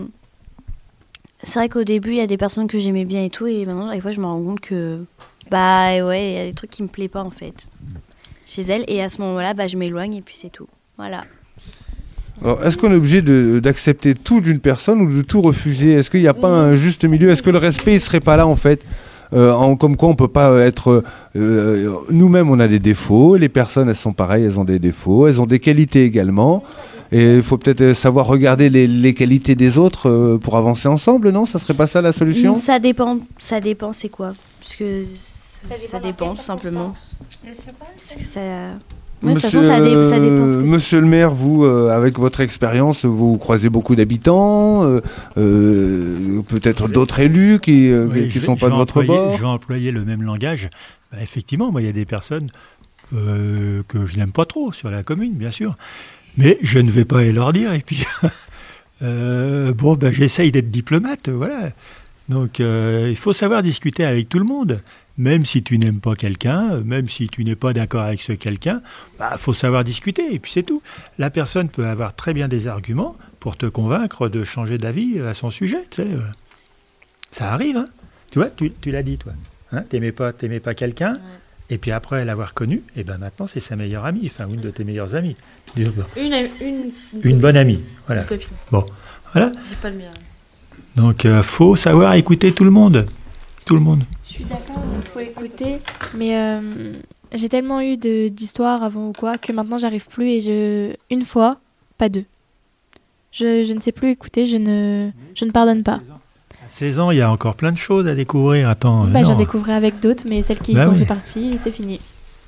c'est vrai qu'au début, il y a des personnes que j'aimais bien et tout, et maintenant, des fois, je me rends compte que, bah, ouais, il y a des trucs qui me plaisent pas, en fait, chez elles. Et à ce moment-là, bah, je m'éloigne, et puis c'est tout. Voilà. Alors, est-ce qu'on est obligé de, d'accepter tout d'une personne ou de tout refuser ? Est-ce qu'il n'y a pas un juste milieu ? Est-ce que le respect ne serait pas là, en fait ? Euh, en, comme quoi on peut pas être euh, nous-mêmes on a des défauts, les personnes elles sont pareilles, elles ont des défauts, elles ont des qualités également, et il faut peut-être savoir regarder les, les qualités des autres euh, pour avancer ensemble, non ? Ça serait pas ça la solution ? Ça dépend, ça dépend c'est quoi ? Parce que ça dépend, ça dépend tout simplement. Parce que ça... Ouais, de toute façon, ça, dé- ça dépend. Ce que Monsieur le maire, vous, euh, avec votre expérience, vous croisez beaucoup d'habitants, euh, euh, peut-être d'autres élus qui ne oui, sont pas de votre employer, bord. Je vais employer le même langage. Bah, effectivement, moi, il y a des personnes euh, que je n'aime pas trop sur la commune, bien sûr. Mais je ne vais pas leur dire. Et puis, euh, bon, ben, j'essaye d'être diplomate, voilà. Donc, euh, il faut savoir discuter avec tout le monde. Même si tu n'aimes pas quelqu'un, même si tu n'es pas d'accord avec ce quelqu'un, bah, faut savoir discuter, et puis c'est tout. La personne peut avoir très bien des arguments pour te convaincre de changer d'avis à son sujet. Tu sais, euh, ça arrive, hein. Tu vois, tu, tu l'as dit, toi. Hein, t'aimais pas, t'aimais pas quelqu'un, ouais. Et puis après l'avoir connu, et ben maintenant c'est sa meilleure amie, enfin une de tes meilleures amies. Une, une, une, une bonne amie, voilà. Une copine. Bon, voilà. J'ai pas le mien. Donc il euh, faut savoir écouter tout le monde, tout le monde. Je suis d'accord, il faut écouter, mais euh, j'ai tellement eu de, d'histoires avant ou quoi que maintenant j'arrive plus et je une fois, pas deux. Je, je ne sais plus écouter, je ne, je ne pardonne pas. À seize ans, il y a encore plein de choses à découvrir. Attends, bah, non. J'en découvrirai avec d'autres, mais celles qui bah sont oui. fait partie, c'est fini.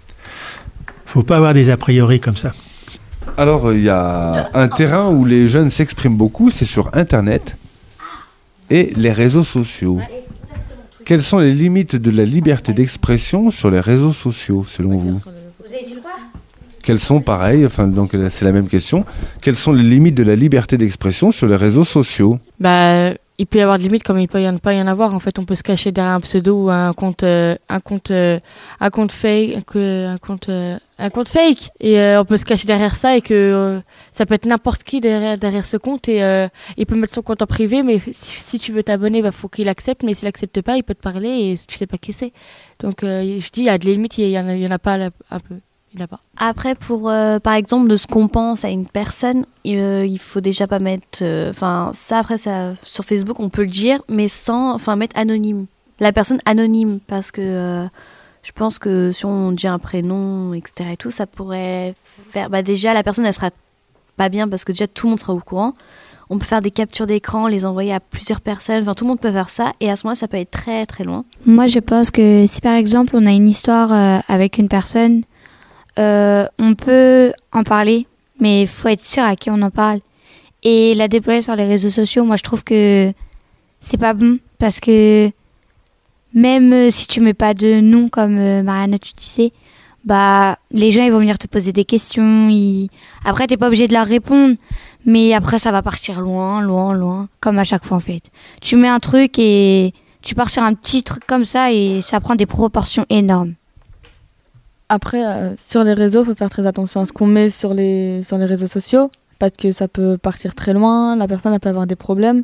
Faut pas avoir des a priori comme ça. Alors, il y a un terrain où les jeunes s'expriment beaucoup, c'est sur Internet et les réseaux sociaux. Quelles sont les limites de la liberté d'expression sur les réseaux sociaux, selon vous ? Vous avez dit quoi ? Quelles sont, pareil, enfin, donc c'est la même question, quelles sont les limites de la liberté d'expression sur les réseaux sociaux ? Bah, il peut y avoir des limites comme il peut y en, pas y en avoir. En fait, on peut se cacher derrière un pseudo ou un compte, euh, un compte, euh, un compte fake, un compte, euh, un compte fake. Et euh, on peut se cacher derrière ça et que euh, ça peut être n'importe qui derrière, derrière ce compte et euh, il peut mettre son compte en privé. Mais si, si tu veux t'abonner, bah faut qu'il accepte. Mais s'il accepte pas, il peut te parler et tu sais pas qui c'est. Donc euh, je dis, il y a des limites, il y en a, il y en a pas là, un peu. Il y en a pas. Après, pour euh, par exemple de ce qu'on pense à une personne, euh, il faut déjà pas mettre. Enfin, euh, ça après ça sur Facebook on peut le dire, mais sans, enfin mettre anonyme. La personne anonyme, parce que euh, je pense que si on dit un prénom, et cetera et tout, ça pourrait faire. Bah déjà la personne elle sera pas bien parce que déjà tout le monde sera au courant. On peut faire des captures d'écran, les envoyer à plusieurs personnes. Enfin, tout le monde peut faire ça, et à ce moment-là, ça peut être très très loin. Moi, je pense que si par exemple on a une histoire euh, avec une personne. Euh, on peut en parler, mais il faut être sûr à qui on en parle. Et la déployer sur les réseaux sociaux, moi je trouve que c'est pas bon, parce que même si tu mets pas de nom, comme euh, Mariana tu disais, bah les gens ils vont venir te poser des questions. Ils... Après t'es pas obligé de leur répondre, mais après ça va partir loin, loin, loin, comme à chaque fois en fait. Tu mets un truc et tu pars sur un petit truc comme ça et ça prend des proportions énormes. Après, euh, sur les réseaux, il faut faire très attention à ce qu'on met sur les, sur les réseaux sociaux, parce que ça peut partir très loin, la personne elle peut avoir des problèmes.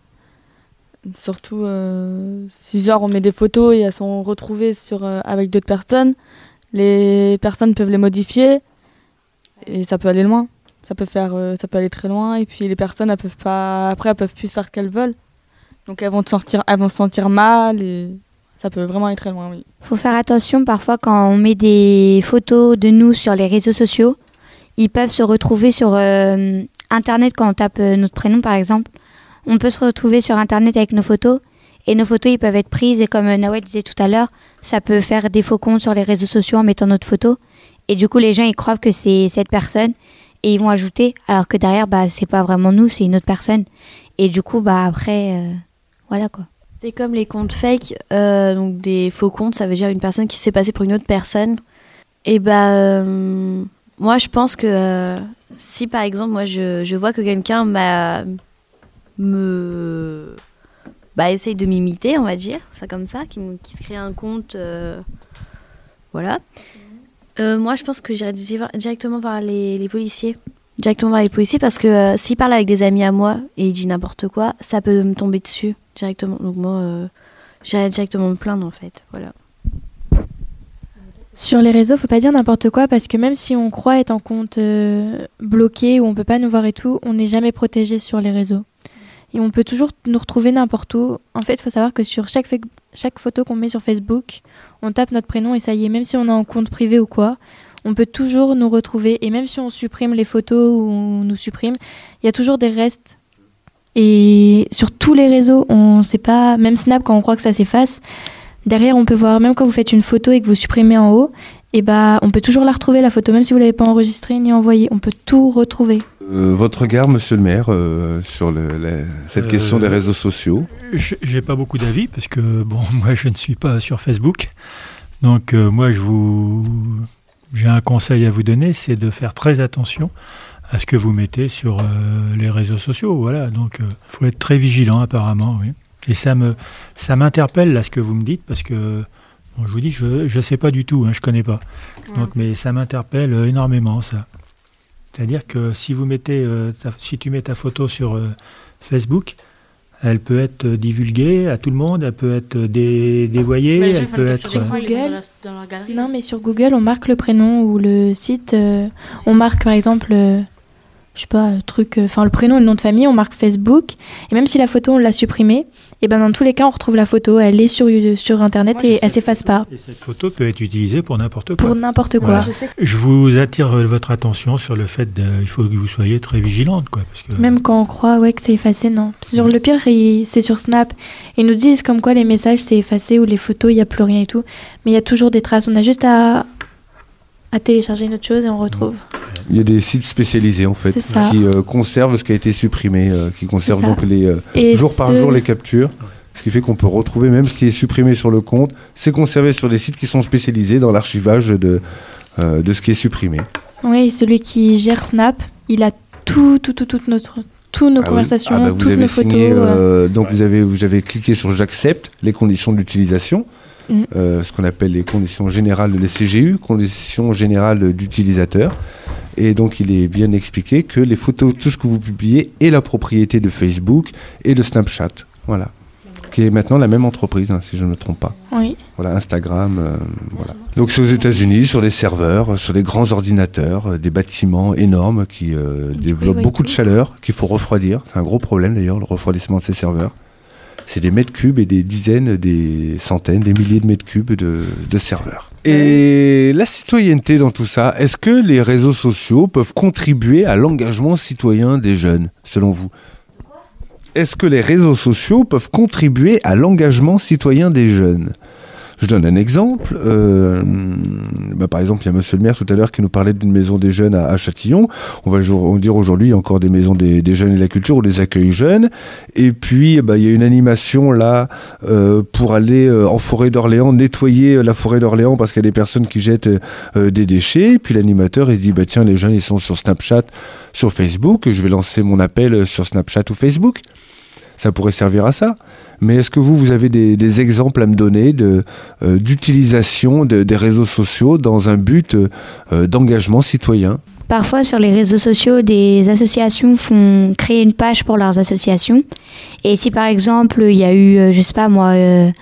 Surtout euh, si genre on met des photos et elles sont retrouvées sur, euh, avec d'autres personnes, les personnes peuvent les modifier et ça peut aller loin. Ça peut, faire, euh, ça peut aller très loin et puis les personnes elles peuvent pas, après elles peuvent plus faire ce qu'elles veulent. Donc elles vont, te sentir, elles vont se sentir mal et... Ça peut vraiment aller très loin, oui. Faut faire attention parfois quand on met des photos de nous sur les réseaux sociaux. Ils peuvent se retrouver sur euh, Internet quand on tape euh, notre prénom, par exemple. On peut se retrouver sur Internet avec nos photos. Et nos photos, ils peuvent être prises. Et comme euh, Nawel disait tout à l'heure, ça peut faire des faux comptes sur les réseaux sociaux en mettant notre photo. Et du coup, les gens, ils croient que c'est cette personne. Et ils vont ajouter. Alors que derrière, bah, c'est pas vraiment nous, c'est une autre personne. Et du coup, bah, après, euh, voilà quoi. C'est comme les comptes fake, euh, donc des faux comptes, ça veut dire une personne qui s'est passée pour une autre personne. Et bah, euh, moi je pense que euh, si par exemple, moi je, je vois que quelqu'un m'a, me, bah, essaye de m'imiter, on va dire, ça comme ça, qui, qui se crée un compte, euh, voilà. Euh, moi je pense que j'irai directement voir les, les policiers. Directement voir les policiers parce que euh, s'il parle avec des amis à moi et il dit n'importe quoi, ça peut me tomber dessus directement. Donc moi, euh, j'irai directement me plaindre en fait. Voilà. Sur les réseaux, faut pas dire n'importe quoi parce que même si on croit être en compte euh, bloqué ou on peut pas nous voir et tout, on n'est jamais protégé sur les réseaux. Et on peut toujours nous retrouver n'importe où. En fait, il faut savoir que sur chaque, fa- chaque photo qu'on met sur Facebook, on tape notre prénom et ça y est, même si on est en compte privé ou quoi, on peut toujours nous retrouver. Et même si on supprime les photos ou on nous supprime, il y a toujours des restes. Et sur tous les réseaux, on sait pas, même Snap, quand on croit que ça s'efface, derrière, on peut voir, même quand vous faites une photo et que vous supprimez en haut, et bah, on peut toujours la retrouver, la photo, même si vous ne l'avez pas enregistrée ni envoyée. On peut tout retrouver. Euh, votre regard, monsieur le maire, euh, sur le, la, cette euh, question des réseaux sociaux? J'ai pas beaucoup d'avis, parce que, bon, moi, je ne suis pas sur Facebook. Donc, euh, moi, je vous... j'ai un conseil à vous donner, c'est de faire très attention à ce que vous mettez sur euh, les réseaux sociaux. Voilà, donc il euh, faut être très vigilant apparemment, oui. Et ça me, ça m'interpelle là ce que vous me dites parce que, bon, je vous dis, je je sais pas du tout, hein, je connais pas. Donc, mais ça m'interpelle euh, énormément ça. C'est-à-dire que si vous mettez, euh, ta, si tu mets ta photo sur euh, Facebook, elle peut être divulguée à tout le monde, elle peut être dé, dévoyée, bah, elle peut être... Sur Google, non mais sur Google, on marque le prénom ou le site, euh, on marque par exemple, euh, je sais pas, truc, enfin euh, le prénom et le nom de famille, on marque Facebook, et même si la photo on l'a supprimée, et ben dans tous les cas on retrouve la photo, elle est sur, sur internet Moi, et elle s'efface pas. Et cette photo peut être utilisée pour n'importe quoi. Pour n'importe quoi. Voilà. Je, sais que... je vous attire votre attention sur le fait qu'il faut que vous soyez très vigilante, quoi. Parce que... Même quand on croit ouais, que c'est effacé, non. Sur le pire, il, c'est sur Snap. Ils nous disent comme quoi les messages c'est effacé ou les photos, il n'y a plus rien et tout. Mais il y a toujours des traces. On a juste à, à télécharger une autre chose et on retrouve. Il y a des sites spécialisés en fait qui euh, conservent ce qui a été supprimé, euh, qui conservent donc les euh, jour ce... par jour les captures. Ce qui fait qu'on peut retrouver même ce qui est supprimé sur le compte, c'est conservé sur des sites qui sont spécialisés dans l'archivage de, euh, de ce qui est supprimé. Oui, celui qui gère Snap, il a tout, tout, tout, tout notre, toutes nos ah conversations, oui. ah bah vous toutes avez nos signé, photos. Euh, donc vous avez, vous avez cliqué sur j'accepte les conditions d'utilisation, mm. euh, ce qu'on appelle les conditions générales, les C G U, conditions générales d'utilisateur. Et donc il est bien expliqué que les photos, tout ce que vous publiez est la propriété de Facebook et de Snapchat. Voilà. Qui est maintenant la même entreprise, hein, si je ne me trompe pas. Oui. Voilà, Instagram, euh, voilà. Donc c'est aux États-Unis, sur des serveurs, sur des grands ordinateurs, euh, des bâtiments énormes qui euh, développent oui, beaucoup de chaleur, qu'il faut refroidir. C'est un gros problème d'ailleurs, le refroidissement de ces serveurs. C'est des mètres cubes et des dizaines, des centaines, des milliers de mètres cubes de, de serveurs. Et la citoyenneté dans tout ça, est-ce que les réseaux sociaux peuvent contribuer à l'engagement citoyen des jeunes, selon vous ? Est-ce que les réseaux sociaux peuvent contribuer à l'engagement citoyen des jeunes ? Je donne un exemple. Euh, bah par exemple, il y a monsieur le maire tout à l'heure qui nous parlait d'une maison des jeunes à, à Châtillon. On va on dire aujourd'hui, il y a encore des maisons des, des jeunes et de la culture ou des accueils jeunes. Et puis, bah, il y a une animation là euh, pour aller euh, en forêt d'Orléans, nettoyer la forêt d'Orléans parce qu'il y a des personnes qui jettent euh, des déchets. Et puis l'animateur, il se dit, bah tiens, les jeunes, ils sont sur Snapchat, sur Facebook. Je vais lancer mon appel sur Snapchat ou Facebook. Ça pourrait servir à ça. Mais est-ce que vous, vous avez des, des exemples à me donner de, euh, d'utilisation de, des réseaux sociaux dans un but euh, d'engagement citoyen ? Parfois, sur les réseaux sociaux, des associations font créer une page pour leurs associations. Et si, par exemple, il y a eu, euh, je sais pas moi, euh,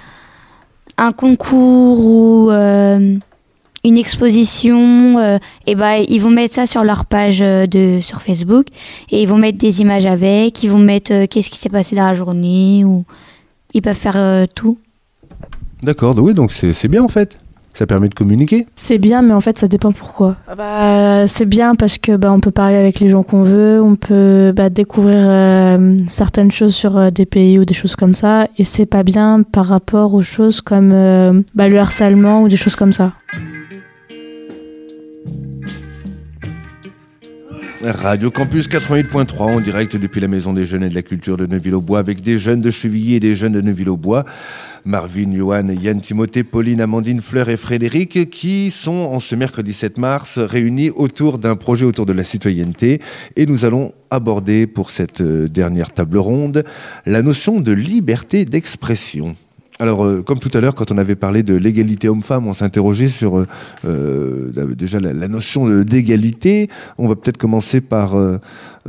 un concours ou euh, une exposition, euh, et ben, ils vont mettre ça sur leur page euh, de, sur Facebook. Et ils vont mettre des images avec, ils vont mettre euh, qu'est-ce qui s'est passé dans la journée, ou ils peuvent faire euh, tout. D'accord, oui, donc c'est, c'est bien en fait. Ça permet de communiquer. C'est bien, mais en fait, ça dépend pourquoi. Bah, c'est bien parce que bah, on peut parler avec les gens qu'on veut, on peut bah, découvrir euh, certaines choses sur euh, des pays ou des choses comme ça, et c'est pas bien par rapport aux choses comme euh, bah, le harcèlement ou des choses comme ça. Radio Campus quatre-vingt-huit point trois en direct depuis la Maison des Jeunes et de la Culture de Neuville-aux-Bois avec des jeunes de Chevilly et des jeunes de Neuville-aux-Bois. Marvin, Johan, Yann, Timothée, Pauline, Amandine, Fleur et Frédéric qui sont en ce mercredi sept mars réunis autour d'un projet autour de la citoyenneté et nous allons aborder pour cette dernière table ronde la notion de liberté d'expression. Alors, euh, comme tout à l'heure, quand on avait parlé de l'égalité homme-femme, on s'interrogeait sur euh, déjà la, la notion d'égalité. On va peut-être commencer par, euh,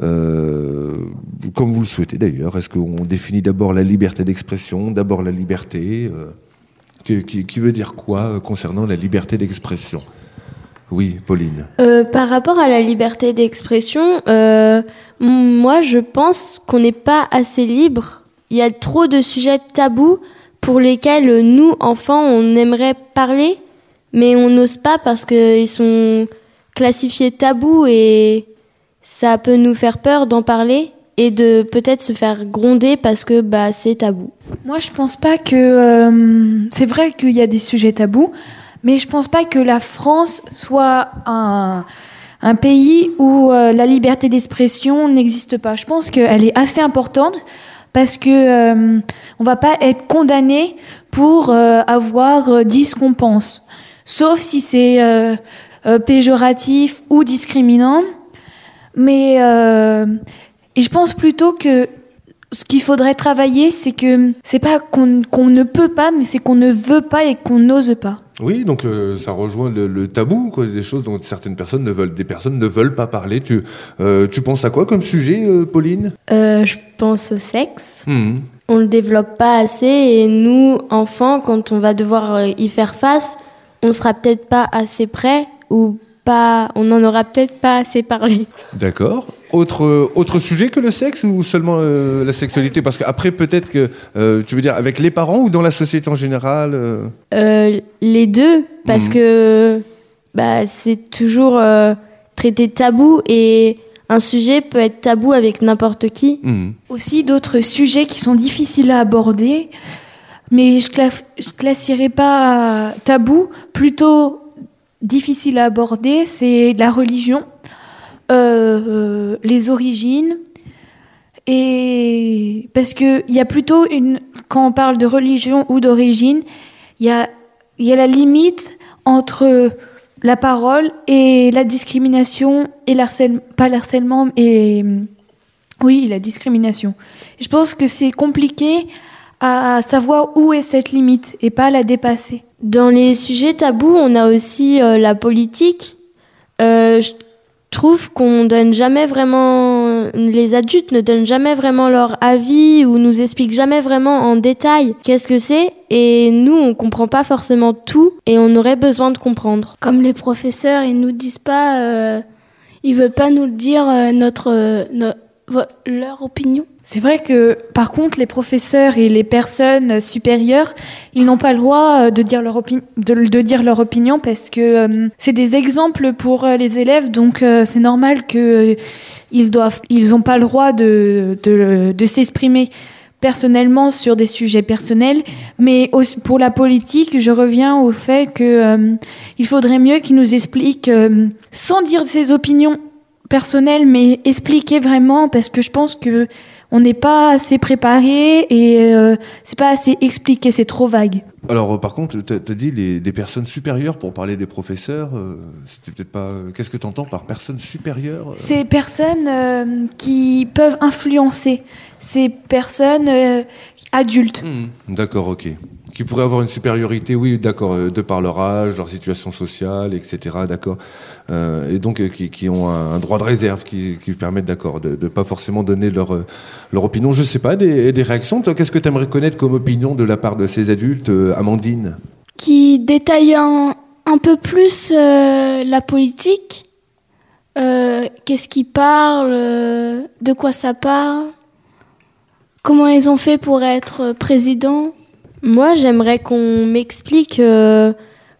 euh, comme vous le souhaitez d'ailleurs, est-ce qu'on définit d'abord la liberté d'expression, d'abord la liberté euh, qui, qui, qui veut dire quoi euh, concernant la liberté d'expression ? Oui, Pauline. Euh, par rapport à la liberté d'expression, euh, moi je pense qu'on n'est pas assez libre. Il y a trop de sujets tabous pour lesquels nous, enfants, on aimerait parler, mais on n'ose pas parce qu'ils sont classifiés tabous et ça peut nous faire peur d'en parler et de peut-être se faire gronder parce que bah, c'est tabou. Moi, je pense pas que... Euh, c'est vrai qu'il y a des sujets tabous, mais je pense pas que la France soit un, un pays où euh, la liberté d'expression n'existe pas. Je pense qu'elle est assez importante parce que euh, on va pas être condamné pour euh, avoir dit ce qu'on pense, sauf si c'est euh, euh, péjoratif ou discriminant. Mais euh, et je pense plutôt que ce qu'il faudrait travailler, c'est que c'est pas qu'on, qu'on ne peut pas, mais c'est qu'on ne veut pas et qu'on n'ose pas. Oui, donc euh, ça rejoint le, le tabou, quoi, des choses dont certaines personnes ne veulent, des personnes ne veulent pas parler. Tu, euh, tu penses à quoi comme sujet, euh, Pauline ? euh, Je pense au sexe. Mmh. On le développe pas assez et nous, enfants, quand on va devoir y faire face, on sera peut-être pas assez prêts ou pas, on n'en aura peut-être pas assez parlé. D'accord. Autre, autre sujet que le sexe ou seulement euh, la sexualité ? Parce qu'après, peut-être que, euh, tu veux dire, avec les parents ou dans la société en général euh... Euh, les deux, parce mmh. que bah, c'est toujours euh, traité tabou et un sujet peut être tabou avec n'importe qui. Mmh. Aussi d'autres sujets qui sont difficiles à aborder, mais je ne classierais pas tabou, plutôt difficile à aborder, c'est la religion. Euh, euh, les origines, et parce que il y a plutôt une, quand on parle de religion ou d'origine, il y a il y a la limite entre la parole et la discrimination et l'harcèlement, pas l'harcèlement, et oui, la discrimination. Je pense que c'est compliqué à savoir où est cette limite et pas la dépasser. Dans les sujets tabous, on a aussi euh, la politique. Euh, je trouve qu'on donne jamais vraiment, les adultes ne donnent jamais vraiment leur avis ou nous expliquent jamais vraiment en détail qu'est-ce que c'est, et nous on comprend pas forcément tout et on aurait besoin de comprendre. Comme les professeurs, ils nous disent pas, euh, ils veulent pas nous le dire euh, notre, euh, no, leur opinion. C'est vrai que, par contre, les professeurs et les personnes supérieures, ils n'ont pas le droit de dire leur, opi- de, de dire leur opinion parce que euh, c'est des exemples pour les élèves, donc euh, c'est normal qu'ils doivent, ils n'ont pas le droit de, de, de s'exprimer personnellement sur des sujets personnels. Mais aussi pour la politique, je reviens au fait que euh, il faudrait mieux qu'ils nous expliquent, euh, sans dire ses opinions personnelles, mais expliquer vraiment, parce que je pense que on n'est pas assez préparé et euh, c'est pas assez expliqué, c'est trop vague. Alors, euh, par contre, tu as dit les, des personnes supérieures pour parler des professeurs. Euh, c'était peut-être pas. Qu'est-ce que tu entends par personnes supérieures euh... Ces personnes euh, qui peuvent influencer, ces personnes euh, adultes. Mmh, d'accord, ok. Qui pourraient avoir une supériorité, oui, d'accord, euh, de par leur âge, leur situation sociale, et cetera. D'accord. Euh, et donc euh, qui, qui ont un, un droit de réserve, qui, qui permettent, d'accord, de ne pas forcément donner leur, euh, leur opinion. Je sais pas, des, des réactions. Toi, qu'est-ce que tu aimerais connaître comme opinion de la part de ces adultes, euh, Amandine ? Qui détaillent un, un peu plus euh, la politique. Euh, qu'est-ce qu'ils parlent, euh, de quoi ça parle, comment ils ont fait pour être président. Moi, j'aimerais qu'on m'explique euh,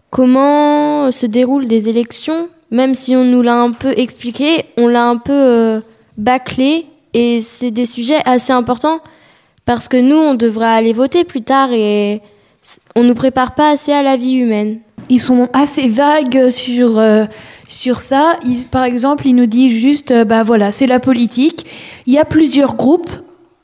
comment se déroulent des élections. Même si on nous l'a un peu expliqué, on l'a un peu euh, bâclé. Et c'est des sujets assez importants parce que nous, on devra aller voter plus tard et on ne nous prépare pas assez à la vie humaine. Ils sont assez vagues sur, euh, sur ça. Il, par exemple, il nous dit juste, euh, bah voilà, c'est la politique. Il y a plusieurs groupes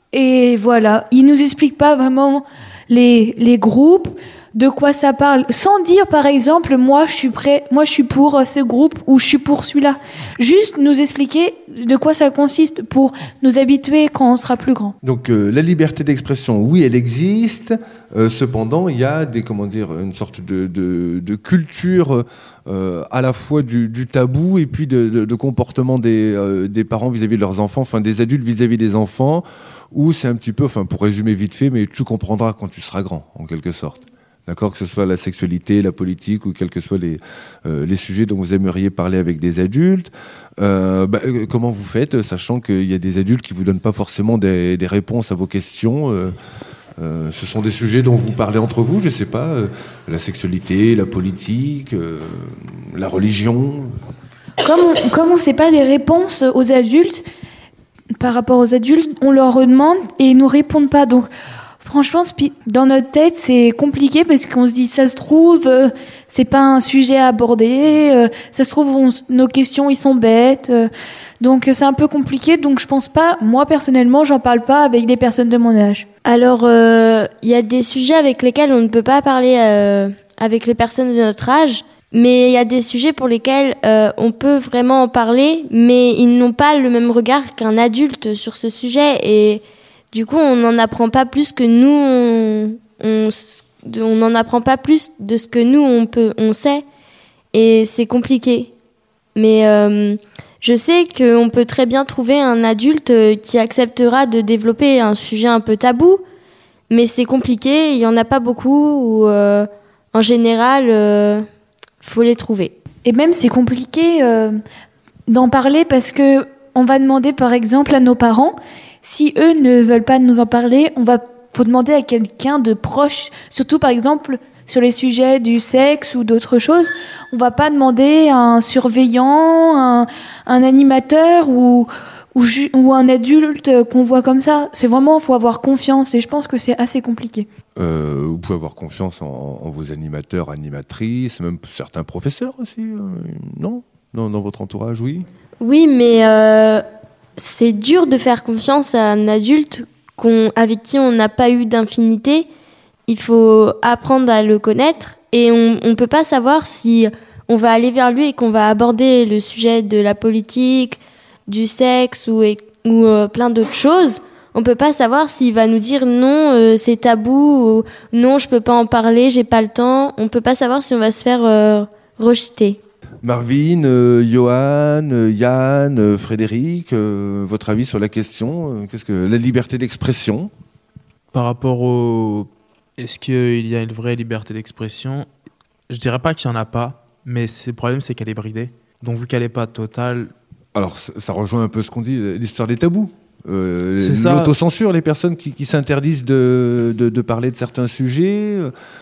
et voilà. Il nous explique pas vraiment les les groupes, de quoi ça parle, sans dire par exemple, moi je suis prêt, moi je suis pour ce groupe ou je suis pour celui-là. Juste nous expliquer de quoi ça consiste pour nous habituer quand on sera plus grand. Donc euh, la liberté d'expression, oui, elle existe. Euh, cependant, il y a des, comment dire, une sorte de, de, de culture euh, à la fois du, du tabou et puis de, de, de comportement des, euh, des parents vis-à-vis de leurs enfants, enfin des adultes vis-à-vis des enfants, où c'est un petit peu, enfin pour résumer vite fait, mais tu comprendras quand tu seras grand, en quelque sorte. D'accord, que ce soit la sexualité, la politique ou quels que soient les, euh, les sujets dont vous aimeriez parler avec des adultes. Euh, bah, euh, comment vous faites, sachant qu'il y a des adultes qui vous donnent pas forcément des, des réponses à vos questions. euh, euh, ce sont des sujets dont vous parlez entre vous, je sais pas, euh, la sexualité, la politique, euh, la religion. Comme on, comme on sait pas les réponses aux adultes, par rapport aux adultes, on leur demande et ils nous répondent pas. Donc franchement, dans notre tête, c'est compliqué parce qu'on se dit, ça se trouve, euh, c'est pas un sujet à aborder, euh, ça se trouve, on, nos questions, ils sont bêtes, euh, donc c'est un peu compliqué. Donc je pense pas, moi personnellement, j'en parle pas avec des personnes de mon âge. Alors, il euh, y a des sujets avec lesquels on ne peut pas parler euh, avec les personnes de notre âge, mais il y a des sujets pour lesquels euh, on peut vraiment en parler, mais ils n'ont pas le même regard qu'un adulte sur ce sujet et du coup, on n'en apprend pas plus que nous, on, on, on n'en apprend pas plus de ce que nous, on peut, on sait. Et c'est compliqué. Mais euh, je sais qu'on peut très bien trouver un adulte qui acceptera de développer un sujet un peu tabou. Mais c'est compliqué, il n'y en a pas beaucoup. Ou euh, en général, il euh, faut les trouver. Et même, c'est compliqué euh, d'en parler parce qu'on va demander, par exemple, à nos parents... Si eux ne veulent pas nous en parler, on va, faut demander à quelqu'un de proche, surtout par exemple sur les sujets du sexe ou d'autres choses. On va pas demander à un surveillant, un, un animateur ou, ou, ju- ou un adulte qu'on voit comme ça. C'est vraiment, faut avoir confiance et je pense que c'est assez compliqué. Euh, vous pouvez avoir confiance en, en vos animateurs, animatrices, même certains professeurs aussi, euh, non, dans, dans votre entourage, oui. Oui, mais euh, c'est dur de faire confiance à un adulte qu'on, avec qui on n'a pas eu d'infinité. Il faut apprendre à le connaître et on ne peut pas savoir si on va aller vers lui et qu'on va aborder le sujet de la politique, du sexe ou, ou euh, plein d'autres choses. On ne peut pas savoir s'il va nous dire non, euh, c'est tabou, ou non, je ne peux pas en parler, j'ai pas le temps. On ne peut pas savoir si on va se faire euh, rejeter. Marvin, euh, Johan, euh, Yann, euh, Frédéric, euh, votre avis sur la question euh, qu'est-ce que la liberté d'expression? Par rapport au est-ce qu'il y a une vraie liberté d'expression, je dirais pas qu'il y en a pas, mais c'est, le problème c'est qu'elle est bridée. Donc vu qu'elle est pas totale. Alors ça, ça rejoint un peu ce qu'on dit, l'histoire des tabous. Euh, c'est ça. L'autocensure, les personnes qui, qui s'interdisent de, de, de parler de certains sujets,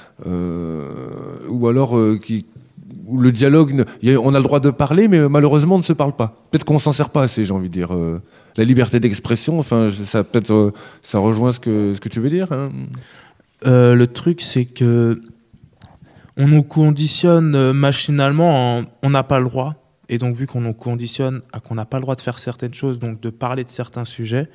euh, ou alors euh, qui où le dialogue, y a, on a le droit de parler, mais malheureusement on ne se parle pas. Peut-être qu'on s'en sert pas assez, j'ai envie de dire. Euh, la liberté d'expression, enfin, ça peut-être, euh, ça rejoint ce que ce que tu veux dire. Hein. Euh, le truc, c'est que on nous conditionne machinalement, en, on n'a pas le droit, et donc vu qu'on nous conditionne à qu'on n'a pas le droit de faire certaines choses, donc de parler de certains sujets,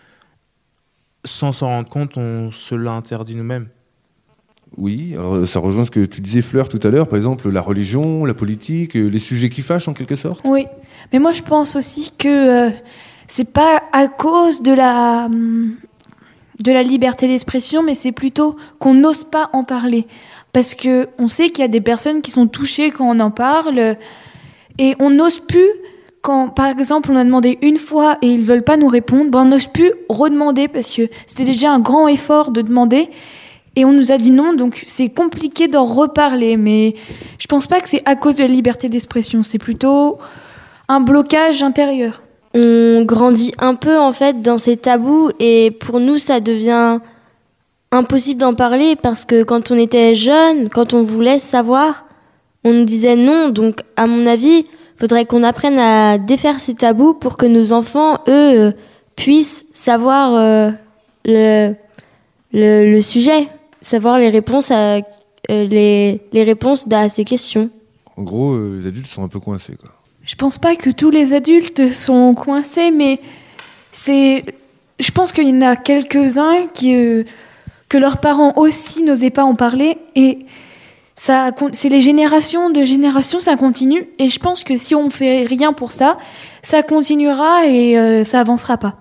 sans s'en rendre compte, on se l'a interdit nous-mêmes. Oui, alors ça rejoint ce que tu disais, Fleur, tout à l'heure, par exemple, la religion, la politique, les sujets qui fâchent en quelque sorte. Oui, mais moi je pense aussi que euh, c'est pas à cause de la, de la liberté d'expression, mais c'est plutôt qu'on n'ose pas en parler. Parce qu'on sait qu'il y a des personnes qui sont touchées quand on en parle, et on n'ose plus, quand par exemple on a demandé une fois et ils veulent pas nous répondre, ben on n'ose plus redemander parce que c'était déjà un grand effort de demander. Et on nous a dit non, donc c'est compliqué d'en reparler. Mais je pense pas que c'est à cause de la liberté d'expression. C'est plutôt un blocage intérieur. On grandit un peu en fait dans ces tabous et pour nous ça devient impossible d'en parler parce que quand on était jeune, quand on voulait savoir, on nous disait non. Donc à mon avis, faudrait qu'on apprenne à défaire ces tabous pour que nos enfants, eux, puissent savoir euh, le, le, le sujet. Savoir les réponses à, euh, les, les réponses à ces questions. En gros, euh, les adultes sont un peu coincés, quoi. je pense pas que tous les adultes sont coincés, mais c'est, je pense qu'il y en a quelques-uns qui, euh, que leurs parents aussi n'osaient pas en parler, et ça, c'est les générations de générations, ça continue, et je pense que si on fait rien pour ça, ça continuera et euh, ça avancera pas.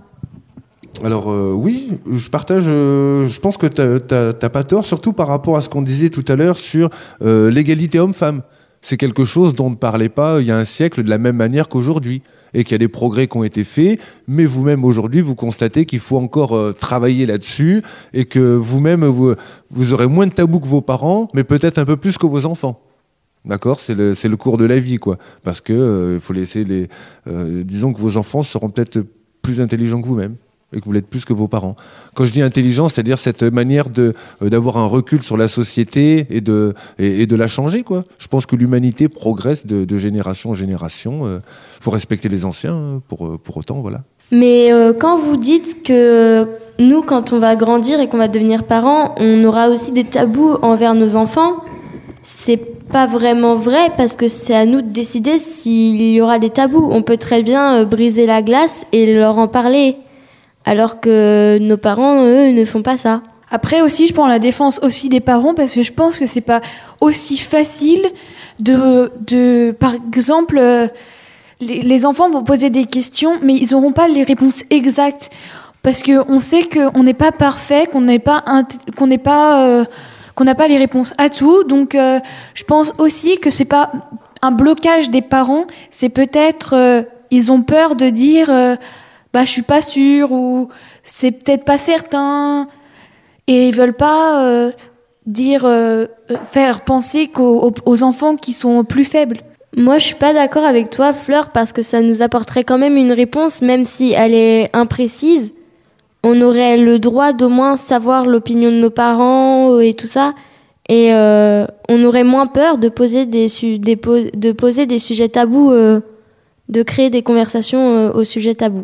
Alors euh, oui, je partage, euh, je pense que t'as, t'as, t'as pas tort, surtout par rapport à ce qu'on disait tout à l'heure sur euh, l'égalité homme-femme. C'est quelque chose dont on ne parlait pas il y a un siècle de la même manière qu'aujourd'hui, et qu'il y a des progrès qui ont été faits, mais vous-même aujourd'hui, vous constatez qu'il faut encore euh, travailler là-dessus, et que vous-même, vous, vous aurez moins de tabous que vos parents, mais peut-être un peu plus que vos enfants. D'accord, c'est le, c'est le cours de la vie, quoi. Parce que euh, il faut laisser les, euh, disons que vos enfants seront peut-être plus intelligents que vous-même, et que vous l'êtes plus que vos parents. Quand je dis intelligence, c'est-à-dire cette manière de euh, d'avoir un recul sur la société et de et, et de la changer, quoi. Je pense que l'humanité progresse de, de génération en génération. Euh, faut respecter les anciens, hein, pour pour autant, voilà. Mais euh, quand vous dites que nous, quand on va grandir et qu'on va devenir parents, on aura aussi des tabous envers nos enfants, c'est pas vraiment vrai, parce que c'est à nous de décider s'il y aura des tabous. On peut très bien euh, briser la glace et leur en parler, alors que nos parents, eux, ne font pas ça. Après aussi, je prends la défense aussi des parents, parce que je pense que c'est pas aussi facile de, de par exemple, euh, les, les enfants vont poser des questions, mais ils n'auront pas les réponses exactes, parce que on sait qu'on n'est pas parfait, qu'on n'est pas int- qu'on n'est pas euh, qu'on n'a pas les réponses à tout. Donc, euh, je pense aussi que c'est pas un blocage des parents, c'est peut-être euh, ils ont peur de dire. Euh, bah je suis pas sûre, ou c'est peut-être pas certain, et ils veulent pas euh, dire euh, faire penser qu'aux aux enfants qui sont plus faibles. Moi je suis pas d'accord avec toi, Fleur, parce que ça nous apporterait quand même une réponse, même si elle est imprécise. On aurait le droit d'au moins savoir l'opinion de nos parents et tout ça, et euh, on aurait moins peur de poser des, su- des, po- de poser des sujets tabous, euh, de créer des conversations euh, au sujet tabou.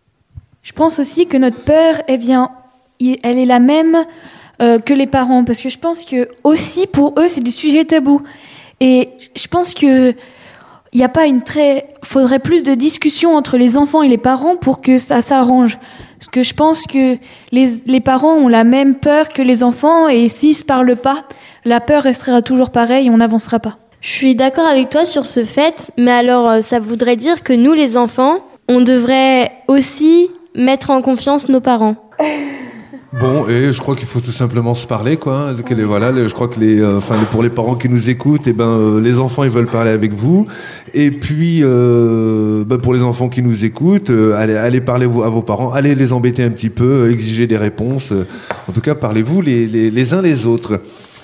Je pense aussi que notre peur, elle vient, elle est la même euh, que les parents, parce que je pense que aussi pour eux c'est des sujets tabous, et je pense que il y a pas une très, faudrait plus de discussion entre les enfants et les parents pour que ça s'arrange, parce que je pense que les les parents ont la même peur que les enfants, et s'ils se parlent pas, la peur restera toujours pareille et on n'avancera pas. Je suis d'accord avec toi sur ce fait, mais alors ça voudrait dire que nous les enfants, on devrait aussi mettre en confiance nos parents. Bon, et je crois qu'il faut tout simplement se parler, quoi. Les, voilà, les, je crois que les, euh, enfin, pour les parents qui nous écoutent, eh ben, euh, les enfants, ils veulent parler avec vous. Et puis, euh, ben, pour les enfants qui nous écoutent, euh, allez, allez parler à vos parents, allez les embêter un petit peu, euh, exiger des réponses. Euh, en tout cas, parlez-vous les, les, les uns les autres.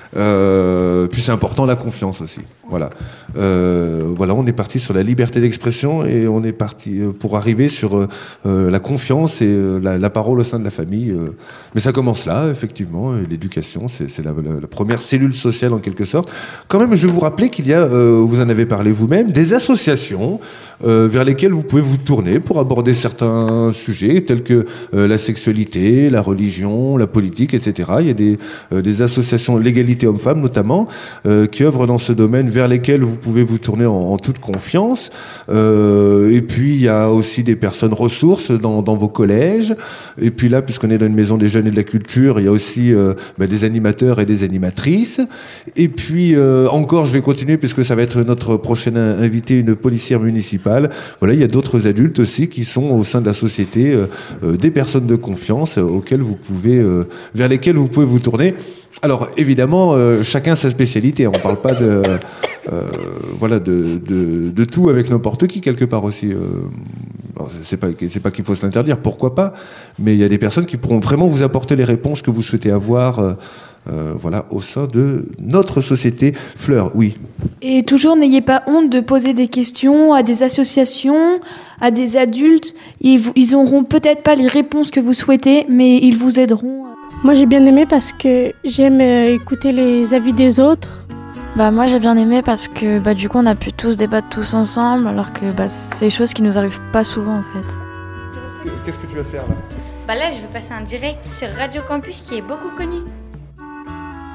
Euh, puis c'est important, la confiance aussi. Voilà. Euh, voilà, on est parti sur la liberté d'expression, et on est parti pour arriver sur euh, la confiance et euh, la, la parole au sein de la famille. Euh. Mais ça commence là, effectivement. L'éducation, c'est, c'est la, la, la première cellule sociale en quelque sorte. Quand même, je vais vous rappeler qu'il y a, euh, vous en avez parlé vous-même, des associations euh, vers lesquelles vous pouvez vous tourner pour aborder certains sujets tels que euh, la sexualité, la religion, la politique, et cetera. Il y a des, euh, des associations l'égalité homme-femme notamment euh, qui œuvrent dans ce domaine, vers lesquelles vous pouvez vous tourner en, en toute confiance. Euh, et puis il y a aussi des personnes ressources dans, dans vos collèges. Et puis là, puisqu'on est dans une maison des jeunes et de la culture, il y a aussi euh, bah, des animateurs et des animatrices. Et puis euh, encore, je vais continuer puisque ça va être notre prochaine invitée, une policière municipale. Voilà, il y a d'autres adultes aussi qui sont au sein de la société, euh, euh, des personnes de confiance euh, auxquelles vous pouvez, euh, vers lesquelles vous pouvez vous tourner. Alors évidemment, euh, chacun sa spécialité. On ne parle pas de, euh, voilà, de, de, de tout avec n'importe qui quelque part aussi. Euh, alors, c'est pas, c'est pas qu'il faut se l'interdire, pourquoi pas. Mais il y a des personnes qui pourront vraiment vous apporter les réponses que vous souhaitez avoir. Euh, euh, voilà, au sein de notre société. Fleur, oui. Et toujours, n'ayez pas honte de poser des questions à des associations, à des adultes. Ils, ils auront peut-être pas les réponses que vous souhaitez, mais ils vous aideront. Moi j'ai bien aimé parce que j'aime écouter les avis des autres. Bah moi j'ai bien aimé parce que bah du coup on a pu tous débattre tous ensemble, alors que bah c'est des choses qui nous arrivent pas souvent en fait. Qu'est-ce que tu vas faire là? Bah là je vais passer un direct sur Radio Campus qui est beaucoup connu.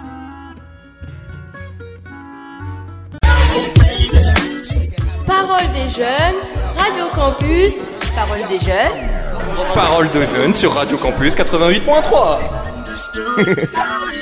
Parole des jeunes, Radio Campus, Parole des jeunes. Parole de jeunes sur Radio Campus quatre-vingt-huit point trois.